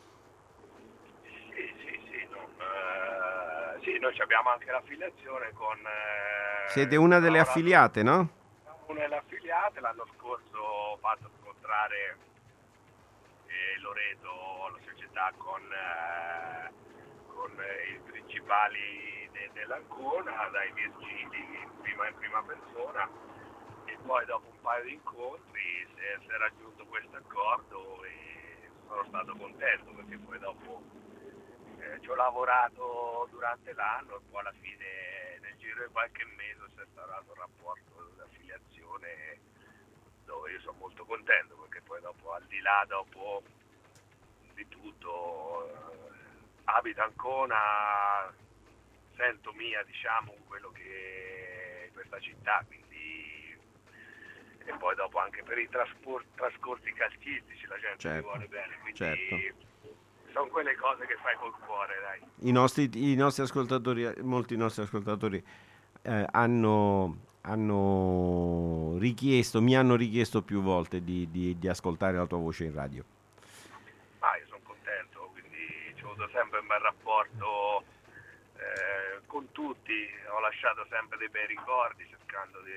Sì, sì, sì, non, eh, sì, noi abbiamo anche l'affiliazione con... Eh, Siete una delle affiliate, no? Una delle affiliate, l'anno scorso ho fatto incontrare eh, Loreto, la società, con, eh, con eh, i principali de- dell'Ancona, dai Virgili in prima, in prima persona, e poi dopo un paio di incontri si è, si è raggiunto questo accordo e sono stato contento, perché poi dopo eh, ci ho lavorato durante l'anno e poi alla fine nel giro di qualche mese si è instaurato un rapporto di affiliazione dove io sono molto contento, perché poi dopo, al di là dopo di tutto, eh, abito Ancona, sento mia, diciamo, quello che è questa città, quindi e poi dopo anche per i traspor- trascorsi calcistici la gente certo, mi vuole bene, quindi certo. sono quelle cose che fai col cuore, dai. I nostri, i nostri ascoltatori, molti nostri ascoltatori eh, hanno, hanno richiesto, mi hanno richiesto più volte di, di, di ascoltare la tua voce in radio. Ah, io sono contento, quindi ci ho avuto sempre un bel rapporto eh, con tutti, ho lasciato sempre dei bei ricordi, cercando di,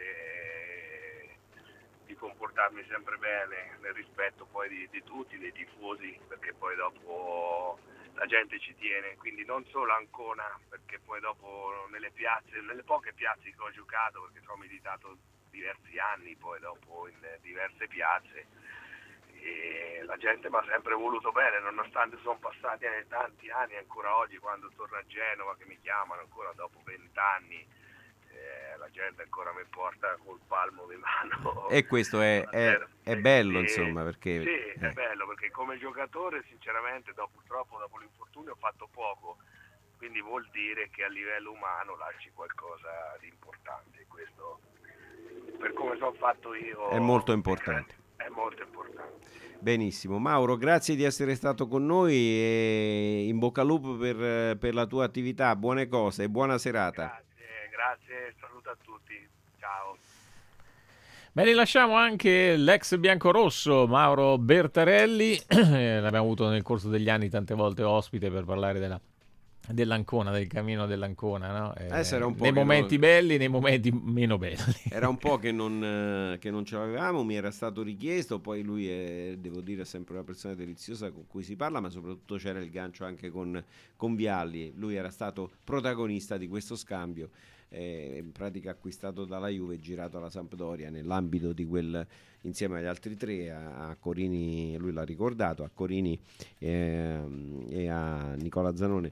di comportarmi sempre bene, nel rispetto poi di, di tutti, dei tifosi, perché poi dopo la gente ci tiene, quindi non solo Ancona, perché poi dopo nelle piazze, nelle poche piazze che ho giocato, perché ho militato diversi anni, poi dopo in diverse piazze, e la gente mi ha sempre voluto bene, nonostante sono passati tanti anni, ancora oggi quando torno a Genova che mi chiamano ancora dopo vent'anni, eh, la gente ancora mi porta col palmo di mano. E questo è, è, è bello, Sì, insomma, perché... Sì, eh. è bello, perché come giocatore sinceramente dopo, purtroppo dopo l'infortunio ho fatto poco, quindi vuol dire che a livello umano lasci qualcosa di importante. Questo, per come sono fatto io, È molto importante. È molto importante. Benissimo, Mauro, grazie di essere stato con noi e in bocca al lupo per, per la tua attività, buone cose e buona serata. Grazie, grazie, saluto a tutti, ciao. Beh, rilasciamo anche l'ex biancorosso Mauro Bertarelli, l'abbiamo avuto nel corso degli anni tante volte ospite per parlare della dell'Ancona, del cammino dell'Ancona, no? Eh, Eh, era un po' nei che momenti non- belli, nei momenti meno belli. Era un po' che non, eh, che non ce l'avevamo, mi era stato richiesto, poi lui è, devo dire, è sempre una persona deliziosa con cui si parla, ma soprattutto c'era il gancio anche con, con Vialli, lui era stato protagonista di questo scambio, eh, in pratica acquistato dalla Juve e girato alla Sampdoria nell'ambito di quel, insieme agli altri tre, a, a Corini, lui l'ha ricordato, a Corini eh, e a Nicola Zanone.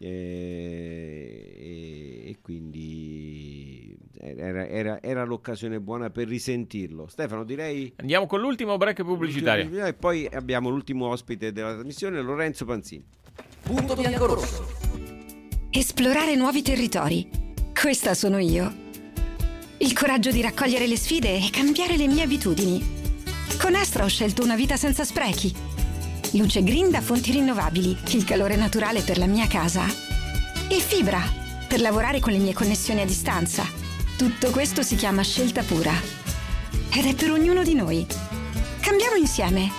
E, e, e quindi era, era, era l'occasione buona per risentirlo. Stefano, direi andiamo con l'ultimo break pubblicitario e poi abbiamo l'ultimo ospite della trasmissione, Lorenzo Panzini. Punto biancorosso. Esplorare nuovi territori. Questa sono io. Il coraggio di raccogliere le sfide e cambiare le mie abitudini. Con Astra ho scelto una vita senza sprechi. Luce green da fonti rinnovabili, il calore naturale per la mia casa. E fibra, per lavorare con le mie connessioni a distanza. Tutto questo si chiama scelta pura. Ed è per ognuno di noi. Cambiamo insieme.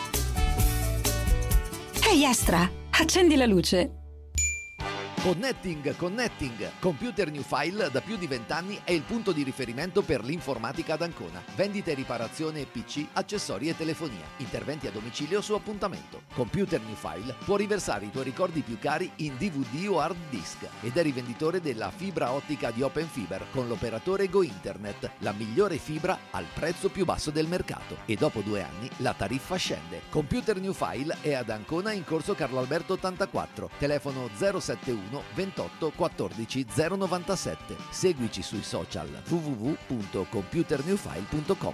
Ehi Astra, accendi la luce. Connecting, Connecting. Computer New File da più di vent'anni è il punto di riferimento per l'informatica ad Ancona. Vendita e riparazione P C, accessori e telefonia. Interventi a domicilio su appuntamento. Computer New File può riversare i tuoi ricordi più cari in D V D o hard disk ed è rivenditore della fibra ottica di Open Fiber con l'operatore Go Internet, la migliore fibra al prezzo più basso del mercato. E dopo due anni la tariffa scende. Computer New File è ad Ancona in corso Carlo Alberto ottantaquattro, telefono zero settantuno ventotto quattordici zero novantasette. Seguici sui social w w w punto computer new file punto com.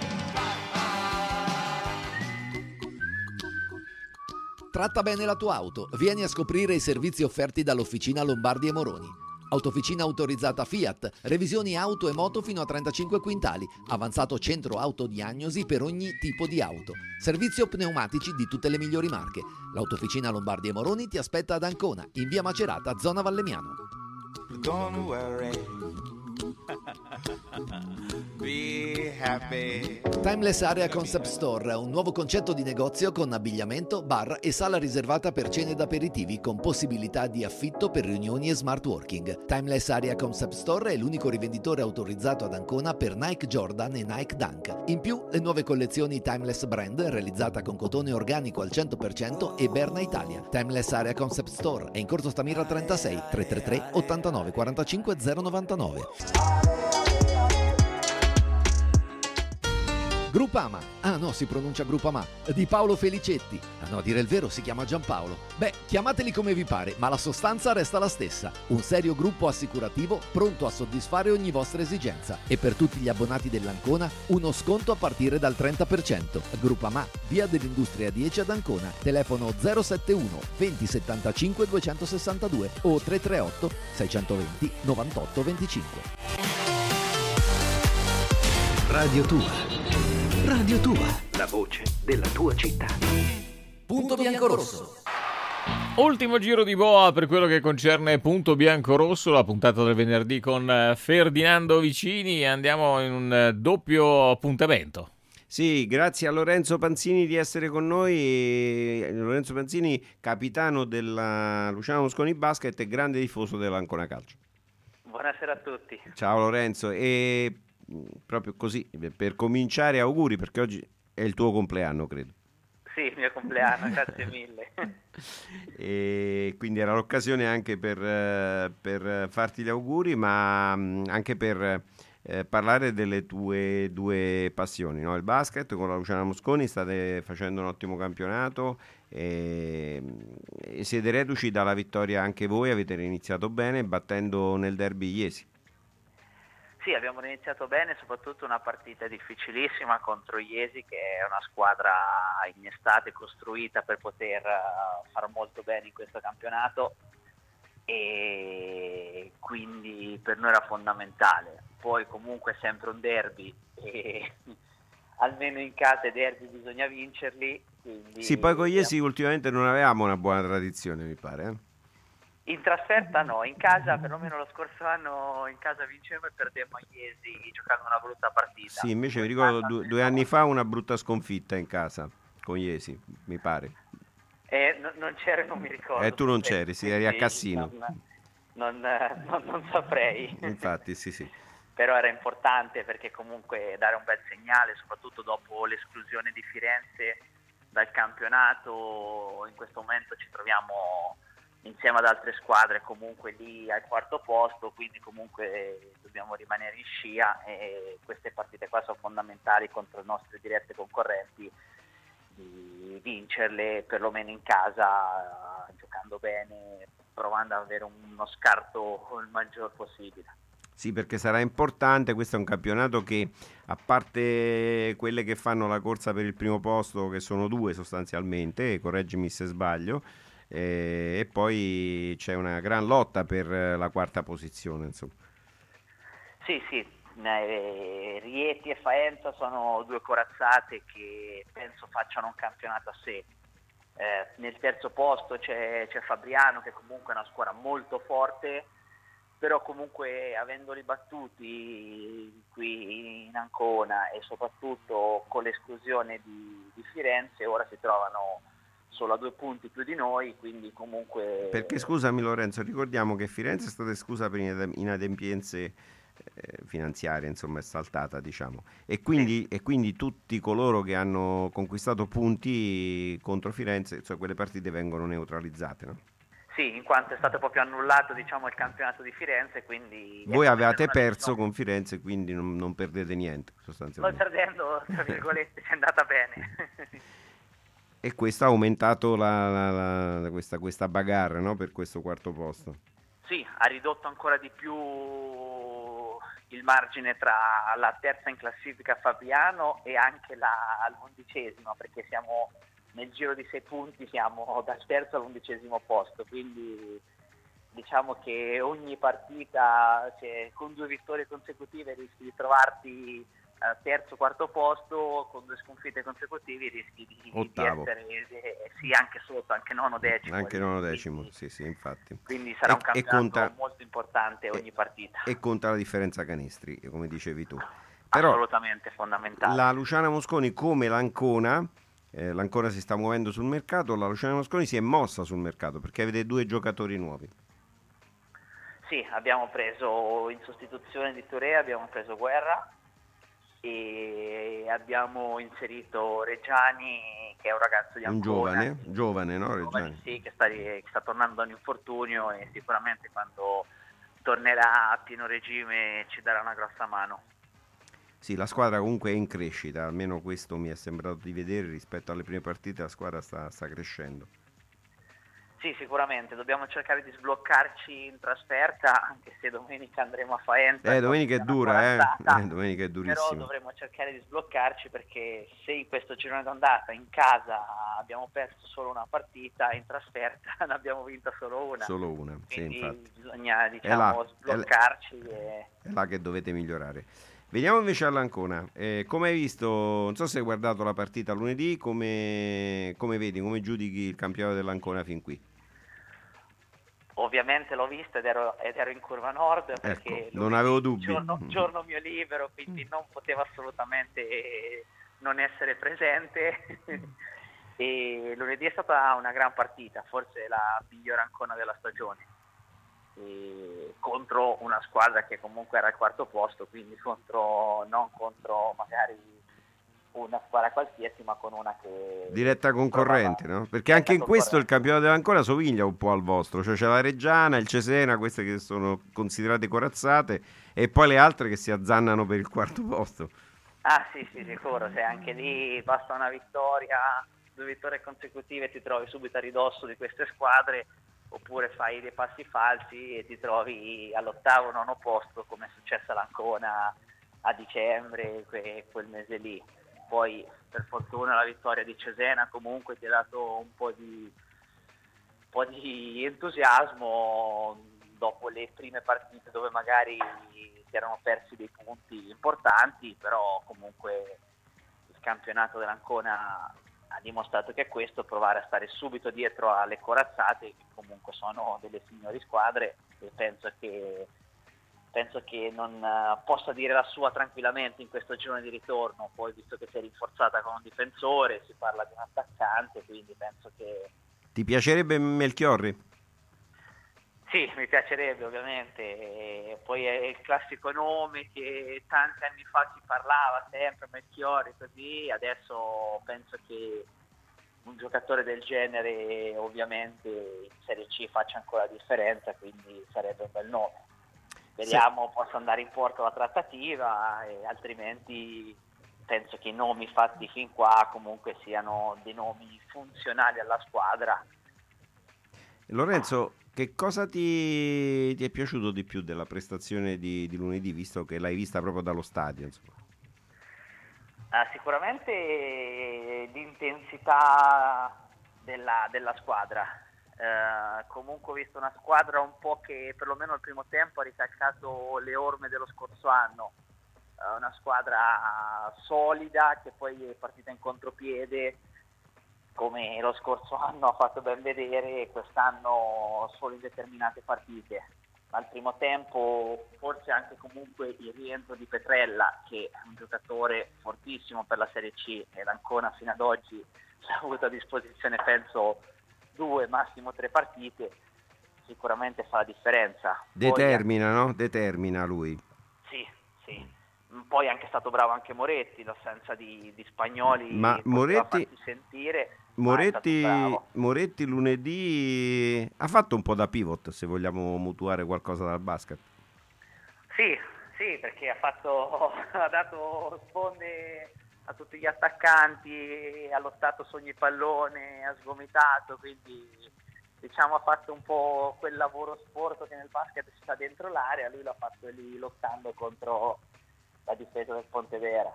Tratta bene la tua auto. Vieni a scoprire i servizi offerti dall'Officina Lombardi e Moroni. Autofficina autorizzata Fiat, revisioni auto e moto fino a trentacinque quintali, avanzato centro autodiagnosi per ogni tipo di auto, servizio pneumatici di tutte le migliori marche. L'Autofficina Lombardi e Moroni ti aspetta ad Ancona, in via Macerata, zona Vallemmiano. Don't worry. Be happy. Timeless Area Concept Store, un nuovo concetto di negozio con abbigliamento, bar e sala riservata per cene ed aperitivi con possibilità di affitto per riunioni e smart working. Timeless Area Concept Store è l'unico rivenditore autorizzato ad Ancona per Nike Jordan e Nike Dunk. In più, le nuove collezioni Timeless Brand, realizzata con cotone organico al cento per cento e Berna Italia. Timeless Area Concept Store è in corso Stamira trentasei, tre tre tre ottantanove quarantacinque zero novantanove. Grupama, ah no, si pronuncia Grupama, di Paolo Felicetti. Ah no, a dire il vero si chiama Giampaolo. Beh, chiamateli come vi pare, ma la sostanza resta la stessa. Un serio gruppo assicurativo pronto a soddisfare ogni vostra esigenza. E per tutti gli abbonati dell'Ancona, uno sconto a partire dal trenta per cento. Grupama, via dell'Industria dieci ad Ancona, telefono zero settantuno venti settantacinque duecentosessantadue o tre tre otto sei due zero novantotto venticinque. Radio Tua. Radio Tua, la voce della tua città. Punto biancorosso. Ultimo giro di boa per quello che concerne Punto Biancorosso, la puntata del venerdì con Ferdinando Vicini. Andiamo in un doppio appuntamento. Sì, grazie a Lorenzo Panzini di essere con noi. Lorenzo Panzini, capitano della Luciano Mosconi Basket e grande tifoso dell'Ancona Calcio. Buonasera a tutti. Ciao Lorenzo, e proprio così, per cominciare, auguri, perché oggi è il tuo compleanno, credo. Sì, il mio compleanno, grazie mille. E quindi era l'occasione anche per, per farti gli auguri, ma anche per eh, parlare delle tue due passioni, no? Il basket con la Luciana Mosconi, state facendo un ottimo campionato e, e siete reduci dalla vittoria anche voi, avete iniziato bene battendo nel derby Iesi. Sì, abbiamo iniziato bene, soprattutto una partita difficilissima contro Iesi, che è una squadra in estate costruita per poter uh, far molto bene in questo campionato, e quindi per noi era fondamentale. Poi comunque è sempre un derby e almeno in casa i derby bisogna vincerli. Quindi Sì, poi con Iesi ultimamente non avevamo una buona tradizione, mi pare, eh? in trasferta no, in casa perlomeno lo scorso anno in casa vincemmo e perdemmo a Iesi giocando una brutta partita. Sì, invece mi ricordo due, due anni fa una brutta sconfitta in casa con Iesi, mi pare. Eh, no, non c'ero, non mi ricordo. Eh, tu non c'eri, sì, eri a Cassino. Non, non, non, non saprei. Infatti, sì, sì. Però era importante perché comunque dare un bel segnale, soprattutto dopo l'esclusione di Firenze dal campionato. In questo momento ci troviamo insieme ad altre squadre comunque lì al quarto posto, quindi comunque dobbiamo rimanere in scia e queste partite qua sono fondamentali contro i nostri diretti concorrenti, di vincerle perlomeno in casa, giocando bene, provando ad avere uno scarto il maggior possibile. Sì, perché sarà importante, questo è un campionato che, a parte quelle che fanno la corsa per il primo posto, che sono due sostanzialmente, correggimi se sbaglio, eh, e poi c'è una gran lotta per la quarta posizione, insomma. Sì, sì, eh, Rieti e Faenza sono due corazzate che penso facciano un campionato a sé. Eh, nel terzo posto c'è, c'è Fabriano, che comunque è una squadra molto forte, però comunque avendoli battuti qui in Ancona e soprattutto con l'esclusione di, di Firenze, ora si trovano solo a due punti più di noi, quindi comunque... Perché scusami Lorenzo, ricordiamo che Firenze è stata esclusa per inadempienze eh, finanziarie, insomma è saltata, diciamo, e quindi, sì. e quindi tutti coloro che hanno conquistato punti contro Firenze, cioè quelle partite vengono neutralizzate, no? Sì, in quanto è stato proprio annullato, diciamo, il campionato di Firenze, quindi... Voi avevate perso con Firenze, quindi non, non perdete niente, sostanzialmente. Noi perdendo, tra virgolette, ci è andata bene. E questo ha aumentato la, la, la, questa, questa bagarre, no? Per questo quarto posto. Sì, ha ridotto ancora di più il margine tra la terza in classifica Fabriano e anche la, l'undicesima, perché siamo... nel giro di sei punti siamo dal terzo all'undicesimo posto, quindi diciamo che ogni partita, cioè, con due vittorie consecutive rischi di trovarti al terzo, quarto posto, con due sconfitte consecutive rischi di, di essere eh, sì, anche sotto, anche nono decimo. Anche nono decimo, sì sì, infatti. Quindi sarà e, un campionato conta, molto importante ogni e, partita. E conta la differenza canestri, come dicevi tu. Però, assolutamente fondamentale. La Luciana Mosconi, come l'Ancona, Eh, l'Ancona si sta muovendo sul mercato, la Luciana Mosconi si è mossa sul mercato perché avete due giocatori nuovi. Sì, abbiamo preso in sostituzione di Touré, abbiamo preso Guerra e abbiamo inserito Reggiani, che è un ragazzo di Ancona. Un giovane, giovane, no? Reggiani. Sì, che sta, che sta tornando da un infortunio e sicuramente quando tornerà a pieno regime ci darà una grossa mano. Sì, la squadra comunque è in crescita, almeno questo mi è sembrato di vedere rispetto alle prime partite, la squadra sta, sta crescendo. Sì, sicuramente, dobbiamo cercare di sbloccarci in trasferta, anche se domenica andremo a Faenza. Eh, domenica è dura, eh? eh, domenica è durissima. Però dovremo cercare di sbloccarci perché se in questo girone d'andata in casa abbiamo perso solo una partita, in trasferta ne abbiamo vinta solo una. Solo una, quindi sì, infatti. Bisogna, diciamo, è là, sbloccarci. È, e... è là che dovete migliorare. Veniamo invece all'Ancona. Eh, come hai visto, non so se hai guardato la partita lunedì, come, come vedi, come giudichi il campionato dell'Ancona fin qui? Ovviamente l'ho vista ed ero, ed ero in curva nord perché ecco, non avevo dubbi. Giorno, giorno mio libero, quindi non potevo assolutamente non essere presente. E lunedì è stata una gran partita, forse la migliore Ancona della stagione. E contro una squadra che comunque era al quarto posto, quindi contro non contro magari una squadra qualsiasi, ma con una che diretta concorrente, no? Perché anche in questo il campionato dell'Ancona somiglia un po' al vostro, cioè c'è la Reggiana, il Cesena, queste che sono considerate corazzate, e poi le altre che si azzannano per il quarto posto. Ah sì, sì, sicuro, se anche lì basta una vittoria, due vittorie consecutive, ti trovi subito a ridosso di queste squadre, oppure fai dei passi falsi e ti trovi all'ottavo, nono posto, come è successo all'Ancona a dicembre, que- quel mese lì. Poi per fortuna la vittoria di Cesena comunque ti ha dato un po' di, un po' di entusiasmo dopo le prime partite dove magari si erano persi dei punti importanti, però comunque il campionato dell'Ancona ha dimostrato che è questo, provare a stare subito dietro alle corazzate, che comunque sono delle signori squadre, e penso che penso che non uh, possa dire la sua tranquillamente in questo girone di ritorno. Poi, visto che si è rinforzata con un difensore, si parla di un attaccante, quindi penso che... Ti piacerebbe Melchiorri? Sì, mi piacerebbe ovviamente, e poi è il classico nome che tanti anni fa si parlava sempre, Melchiorri, così. Adesso penso che un giocatore del genere ovviamente in Serie C faccia ancora la differenza, quindi sarebbe un bel nome. Speriamo sì. Possa andare in porto la trattativa, e altrimenti penso che i nomi fatti fin qua comunque siano dei nomi funzionali alla squadra. Lorenzo, che cosa ti, ti è piaciuto di più della prestazione di, di lunedì, visto che l'hai vista proprio dallo stadio? Insomma? Ah, sicuramente l'intensità della, della squadra. Uh, comunque ho visto una squadra un po' che perlomeno al primo tempo ha ricalcato le orme dello scorso anno, uh, una squadra solida che poi è partita in contropiede come lo scorso anno ha fatto ben vedere, quest'anno solo in determinate partite. Al primo tempo forse anche comunque il rientro di Petrella, che è un giocatore fortissimo per la Serie C, e l'Ancona fino ad oggi ha avuto a disposizione penso due, massimo tre partite, sicuramente fa la differenza. Determina, Poi, no? Determina lui. Sì, sì. Poi è anche stato bravo anche Moretti, l'assenza di, di Spagnoli ma Moretti, farsi sentire. Moretti, ma Moretti lunedì ha fatto un po' da pivot, se vogliamo mutuare qualcosa dal basket. Sì, sì, perché ha fatto ha dato sponde a tutti gli attaccanti, ha lottato su ogni pallone, ha sgomitato, quindi diciamo ha fatto un po' quel lavoro sporco che nel basket si sta dentro l'area, lui l'ha fatto lì lottando contro la difesa del Pontedera.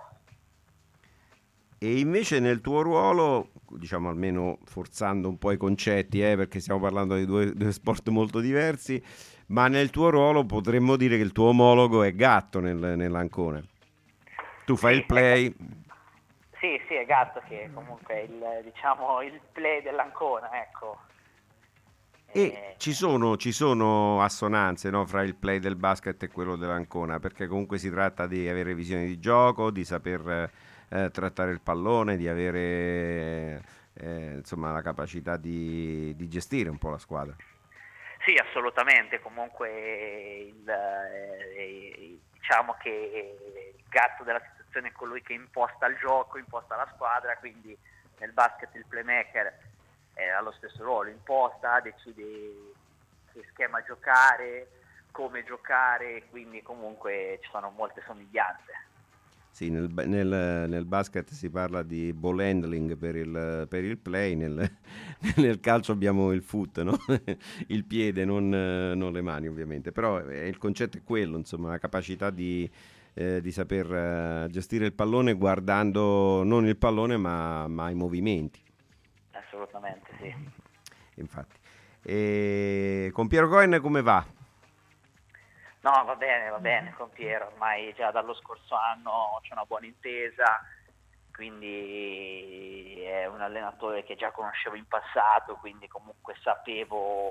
E invece nel tuo ruolo, diciamo almeno forzando un po' i concetti, eh, perché stiamo parlando di due, due sport molto diversi, ma nel tuo ruolo potremmo dire che il tuo omologo è Gatto nel, nell'Ancona. Tu fai sì, il play... Sì, sì, è Gatto che comunque è il, diciamo, il play dell'Ancona, ecco. E eh, ci sono, ci sono assonanze, no, fra il play del basket e quello dell'Ancona, perché comunque si tratta di avere visione di gioco, di saper eh, trattare il pallone, di avere eh, insomma la capacità di, di gestire un po' la squadra. Sì, assolutamente, comunque il, eh, diciamo che il Gatto della situazione è colui che imposta il gioco, imposta la squadra, quindi nel basket il playmaker ha lo stesso ruolo, imposta, decide che schema giocare, come giocare, quindi comunque ci sono molte somiglianze. Sì, nel, nel, nel basket si parla di ball handling per il, per il play, nel, nel calcio abbiamo il foot, no? Il piede, non, non le mani ovviamente, però il concetto è quello, insomma, la capacità di, eh, di saper uh, gestire il pallone guardando non il pallone ma, ma i movimenti. Assolutamente sì. Infatti. E con Piero Cohen come va? No, va bene, va bene con Piero, ormai già dallo scorso anno c'è una buona intesa, quindi è un allenatore che già conoscevo in passato, quindi comunque sapevo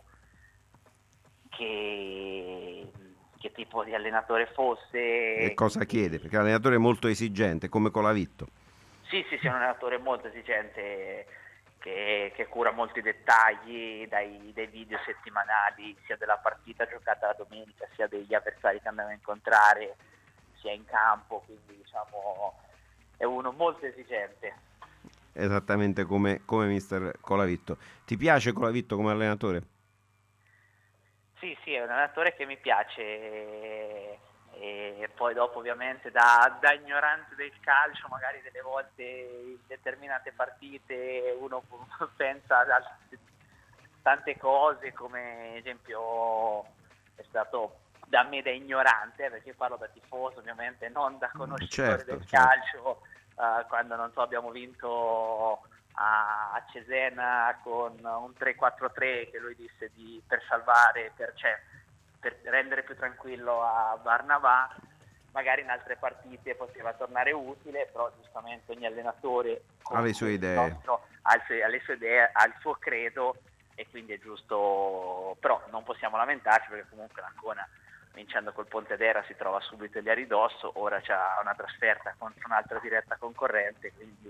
che, che tipo di allenatore fosse. E cosa chiede? Perché l'allenatore è molto esigente, come Colavitto. Sì, sì, sì, è un allenatore molto esigente, Che, che cura molti dettagli, dai, dai video settimanali sia della partita giocata la domenica, sia degli avversari che andavano a incontrare, sia in campo, quindi diciamo è uno molto esigente. Esattamente come, come mister Colavitto. Ti piace Colavitto come allenatore? Sì, sì, è un allenatore che mi piace e, e poi dopo ovviamente da, da ignorante del calcio magari delle volte in determinate partite uno pensa a tante cose, come esempio è stato da me da ignorante, perché io parlo da tifoso ovviamente, non da conoscitore certo, del certo. calcio, uh, quando non so abbiamo vinto a, a Cesena con un tre quattro tre che lui disse di, per salvare, per, cioè, per rendere più tranquillo a Barnabà, magari in altre partite poteva tornare utile, però giustamente ogni allenatore ha le sue idee, nostro, ha, le, ha le sue idee, ha il suo credo, e quindi è giusto, però non possiamo lamentarci perché comunque l'Ancona vincendo col Pontedera si trova subito lì a ridosso, ora c'ha una trasferta contro un'altra diretta concorrente, quindi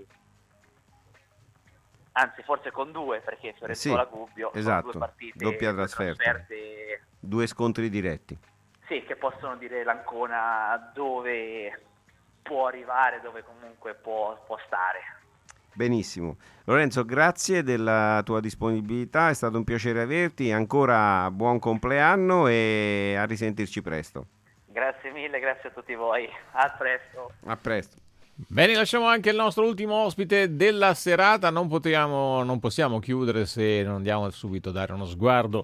anzi forse con due, perché Fiorenzuola sì, Gubbio esatto, sono due partite, doppia due trasferta, trasferte, due scontri diretti. Sì, che possono dire l'Ancona dove può arrivare, dove comunque può, può stare. Benissimo. Lorenzo, grazie della tua disponibilità, è stato un piacere averti, ancora buon compleanno e a risentirci presto. Grazie mille, grazie a tutti voi, a presto. A presto. Bene, lasciamo anche il nostro ultimo ospite della serata. Non potevamo, non possiamo chiudere se non andiamo subito a dare uno sguardo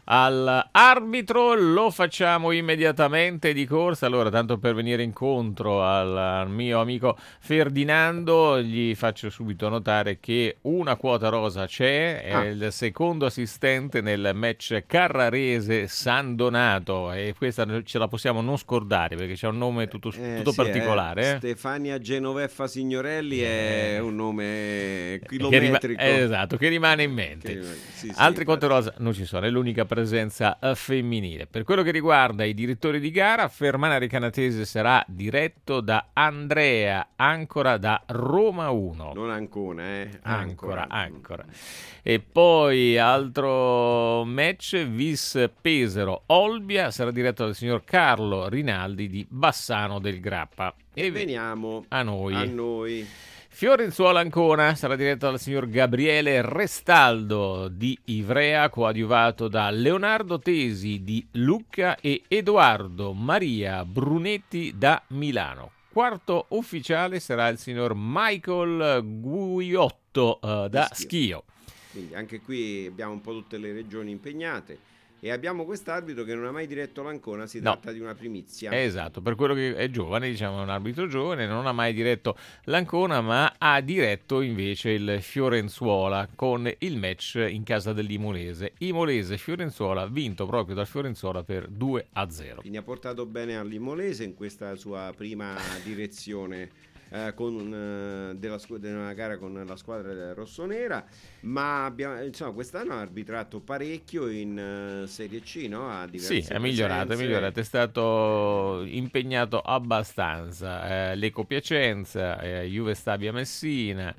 all'arbitro. Lo facciamo immediatamente di corsa. Allora, tanto per venire incontro al, al mio amico Ferdinando, gli faccio subito notare che una quota rosa c'è. È Ah. il secondo assistente nel match Carrarese-San Donato, e questa ce la possiamo non scordare perché c'è un nome tutto, Eh, tutto sì, particolare. eh. eh. Stefania Genoveffa Signorelli è un nome Che chilometrico. rima- esatto, che rimane in mente. Che rimane- sì, sì, Altre quote infatti. rosa non ci sono, è l'unica presenza eh, femminile. Per quello che riguarda i direttori di gara, Fermana Recanatese sarà diretto da Andrea Ancora da Roma uno. Non Ancona, eh. Ancora, ancora. E poi altro match, Vis Pesaro Olbia, sarà diretto dal signor Carlo Rinaldi di Bassano del Grappa. E veniamo a noi. a noi. Fiorenzuola Ancona sarà diretto dal signor Gabriele Restaldo di Ivrea, coadiuvato da Leonardo Tesi di Lucca e Edoardo Maria Brunetti da Milano. Quarto ufficiale sarà il signor Michael Guiotto uh, da Schio. Schio. Quindi anche qui abbiamo un po' tutte le regioni impegnate e abbiamo quest'arbitro che non ha mai diretto l'Ancona, si No. tratta di una primizia. Esatto, per quello che è giovane, diciamo, è un arbitro giovane, non ha mai diretto l'Ancona, ma ha diretto invece il Fiorenzuola con il match in casa dell'Imolese. Imolese-Fiorenzuola, vinto proprio dal Fiorenzuola per due a zero. Quindi ha portato bene all'Imolese in questa sua prima direzione eh, con, eh, della, squ- della gara con la squadra rossonera, ma abbiamo, insomma, quest'anno ha arbitrato parecchio in eh, Serie C, no? Ha diverse Sì, è migliorato, è presenze. migliorato, è stato impegnato abbastanza. Eh, Lecco Piacenza, eh, Juve Stabia Messina,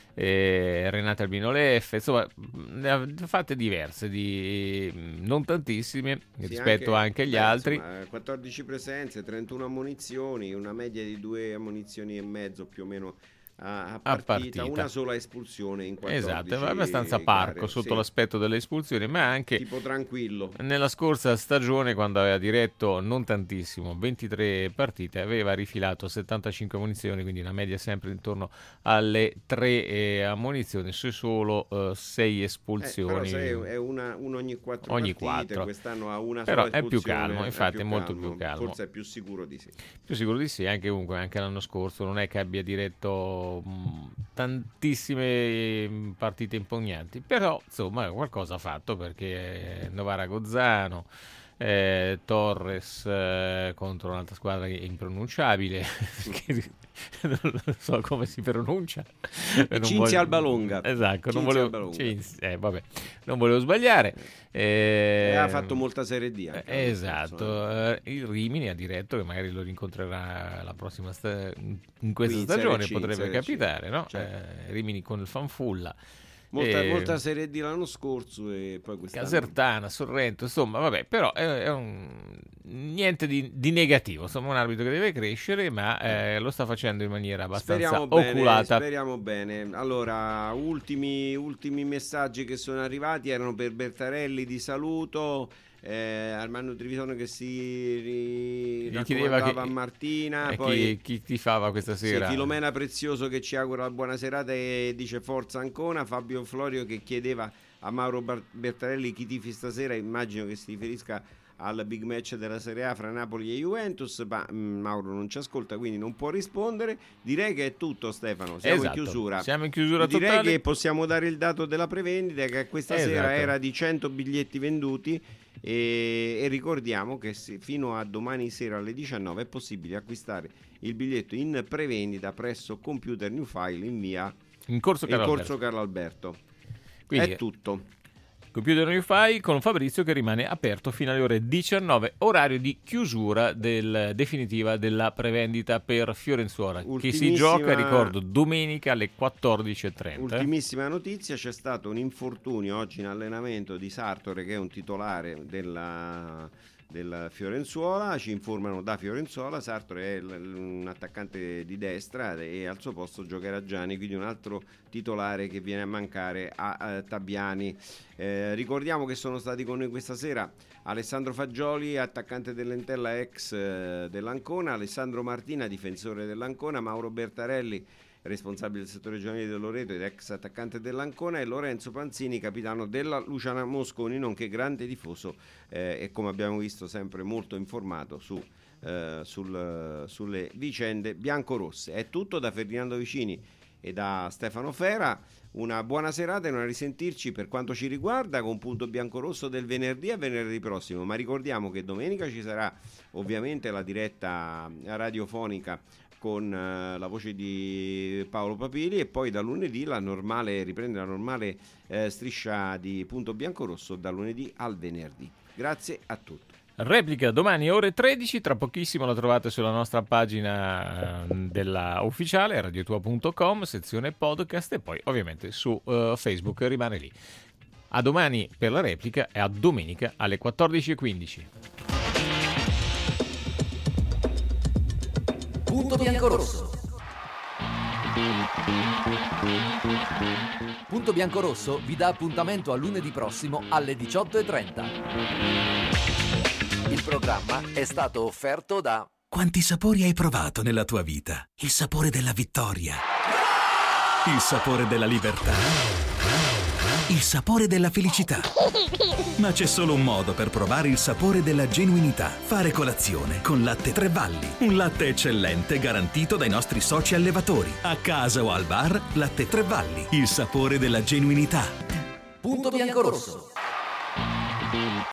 eh, Renate Albino Leffe, insomma, ne ha fatte diverse, di, non tantissime Sì, rispetto anche, agli beh, altri. insomma, quattordici presenze, trentuno ammonizioni, una media di due ammonizioni e mezzo più o meno a, a partita, partita. una sola espulsione in quattordici Esatto, è abbastanza parco gare, sotto sì. l'aspetto delle espulsioni, ma anche Tipo tranquillo. nella scorsa stagione, quando aveva diretto non tantissimo, ventitré partite, aveva rifilato settantacinque ammonizioni, quindi una media sempre intorno alle tre eh, ammonizioni su solo eh, sei Eh, espulsioni. però sai, è una, una ogni quattro Ogni partite, quattro. quest'anno ha una Però sola è più espulsione, calmo, infatti è molto più calmo. Forse è più sicuro di sì. Più sicuro di sì, anche comunque anche l'anno scorso non è che abbia diretto mh, tantissime mh, partite impugnanti, però insomma qualcosa ha fatto, perché eh, Novara Gozzano, eh, Torres eh, contro un'altra squadra impronunciabile che non so come si pronuncia. Non Cinzia voglio- Albalonga. Esatto, non Cinzia volevo, Albalonga. Cinzia- eh, vabbè, non volevo sbagliare. Eh, E ha fatto molta Serie D anche l'anno Esatto, scorso, eh. eh, il Rimini ha diretto, che magari lo rincontrerà la prossima sta- in questa Qui in stagione, Serie C, in potrebbe Serie C, capitare, no? certo. Eh, Rimini con il Fanfulla. Molta, E- molta Serie D l'anno scorso e poi quest'anno. Casertana, Sorrento, insomma, vabbè, però è, è un niente di, di negativo, insomma, un arbitro che deve crescere, ma eh, lo sta facendo in maniera abbastanza Speriamo bene, oculata. speriamo bene. Allora, ultimi, ultimi messaggi che sono arrivati erano per Bertarelli di saluto, eh, Armando Trivisone che si ri- Gli chiedeva raccomandava che- a Martina, eh, poi chi, chi tifava questa sì, sera? Filomena Prezioso che ci augura la buona serata e dice forza Ancona, Fabio Florio che chiedeva a Mauro Bar- Bertarelli chi tifi stasera, immagino che si riferisca al big match della Serie A fra Napoli e Juventus, ma mh, Mauro non ci ascolta quindi non può rispondere. Direi che è tutto, Stefano, siamo Esatto, in chiusura. siamo in chiusura Direi totale. che possiamo dare il dato della prevendita che questa Esatto. sera era di cento biglietti venduti e, e ricordiamo che se- fino a domani sera alle diciannove è possibile acquistare il biglietto in prevendita presso Computer New File in via In corso Carlo in Alberto. corso Carlo Alberto. Quindi- È tutto. Computer New File con Fabrizio che rimane aperto fino alle ore diciannove, orario di chiusura del, definitiva della prevendita per Fiorenzuola, che si Ultimissima- gioca, ricordo, domenica alle quattordici e trenta. Ultimissima notizia, c'è stato un infortunio oggi in allenamento di Sartore che è un titolare della, del Fiorenzuola, ci informano da Fiorenzuola, Sartore è l- un attaccante di destra e al suo posto giocherà Gianni, quindi un altro titolare che viene a mancare a, a Tabiani. Eh, ricordiamo che sono stati con noi questa sera Alessandro Fagioli, attaccante dell'Entella ex eh, dell'Ancona, Alessandro Martina, difensore dell'Ancona, Mauro Bertarelli, responsabile del settore giovanile del Loreto ed ex attaccante dell'Ancona, e Lorenzo Panzini, capitano della Luciana Mosconi, nonché grande tifoso eh, e come abbiamo visto sempre molto informato su, eh, sul, sulle vicende biancorosse. È tutto da Ferdinando Vicini e da Stefano Fera. Una buona serata e una risentirci per quanto ci riguarda con Punto Biancorosso del venerdì a venerdì prossimo, ma ricordiamo che domenica ci sarà ovviamente la diretta radiofonica con uh, la voce di Paolo Papili e poi da lunedì la normale riprende la normale eh, striscia di Punto Biancorosso da lunedì al venerdì. Grazie a tutti. Replica domani ore tredici, tra pochissimo la trovate sulla nostra pagina eh, della ufficiale radiotua punto com, sezione podcast, e poi ovviamente su eh, Facebook rimane lì. A domani per la replica e a domenica alle quattordici e quindici. Punto Biancorosso. Punto Biancorosso vi dà appuntamento a lunedì prossimo alle diciotto e trenta. Il programma è stato offerto da... Quanti sapori hai provato nella tua vita? Il sapore della vittoria, il sapore della libertà, il sapore della felicità. Ma c'è solo un modo per provare il sapore della genuinità: fare colazione con Latte Tre Valli. Un latte eccellente garantito dai nostri soci allevatori. A casa o al bar, Latte Tre Valli, il sapore della genuinità. Punto Biancorosso.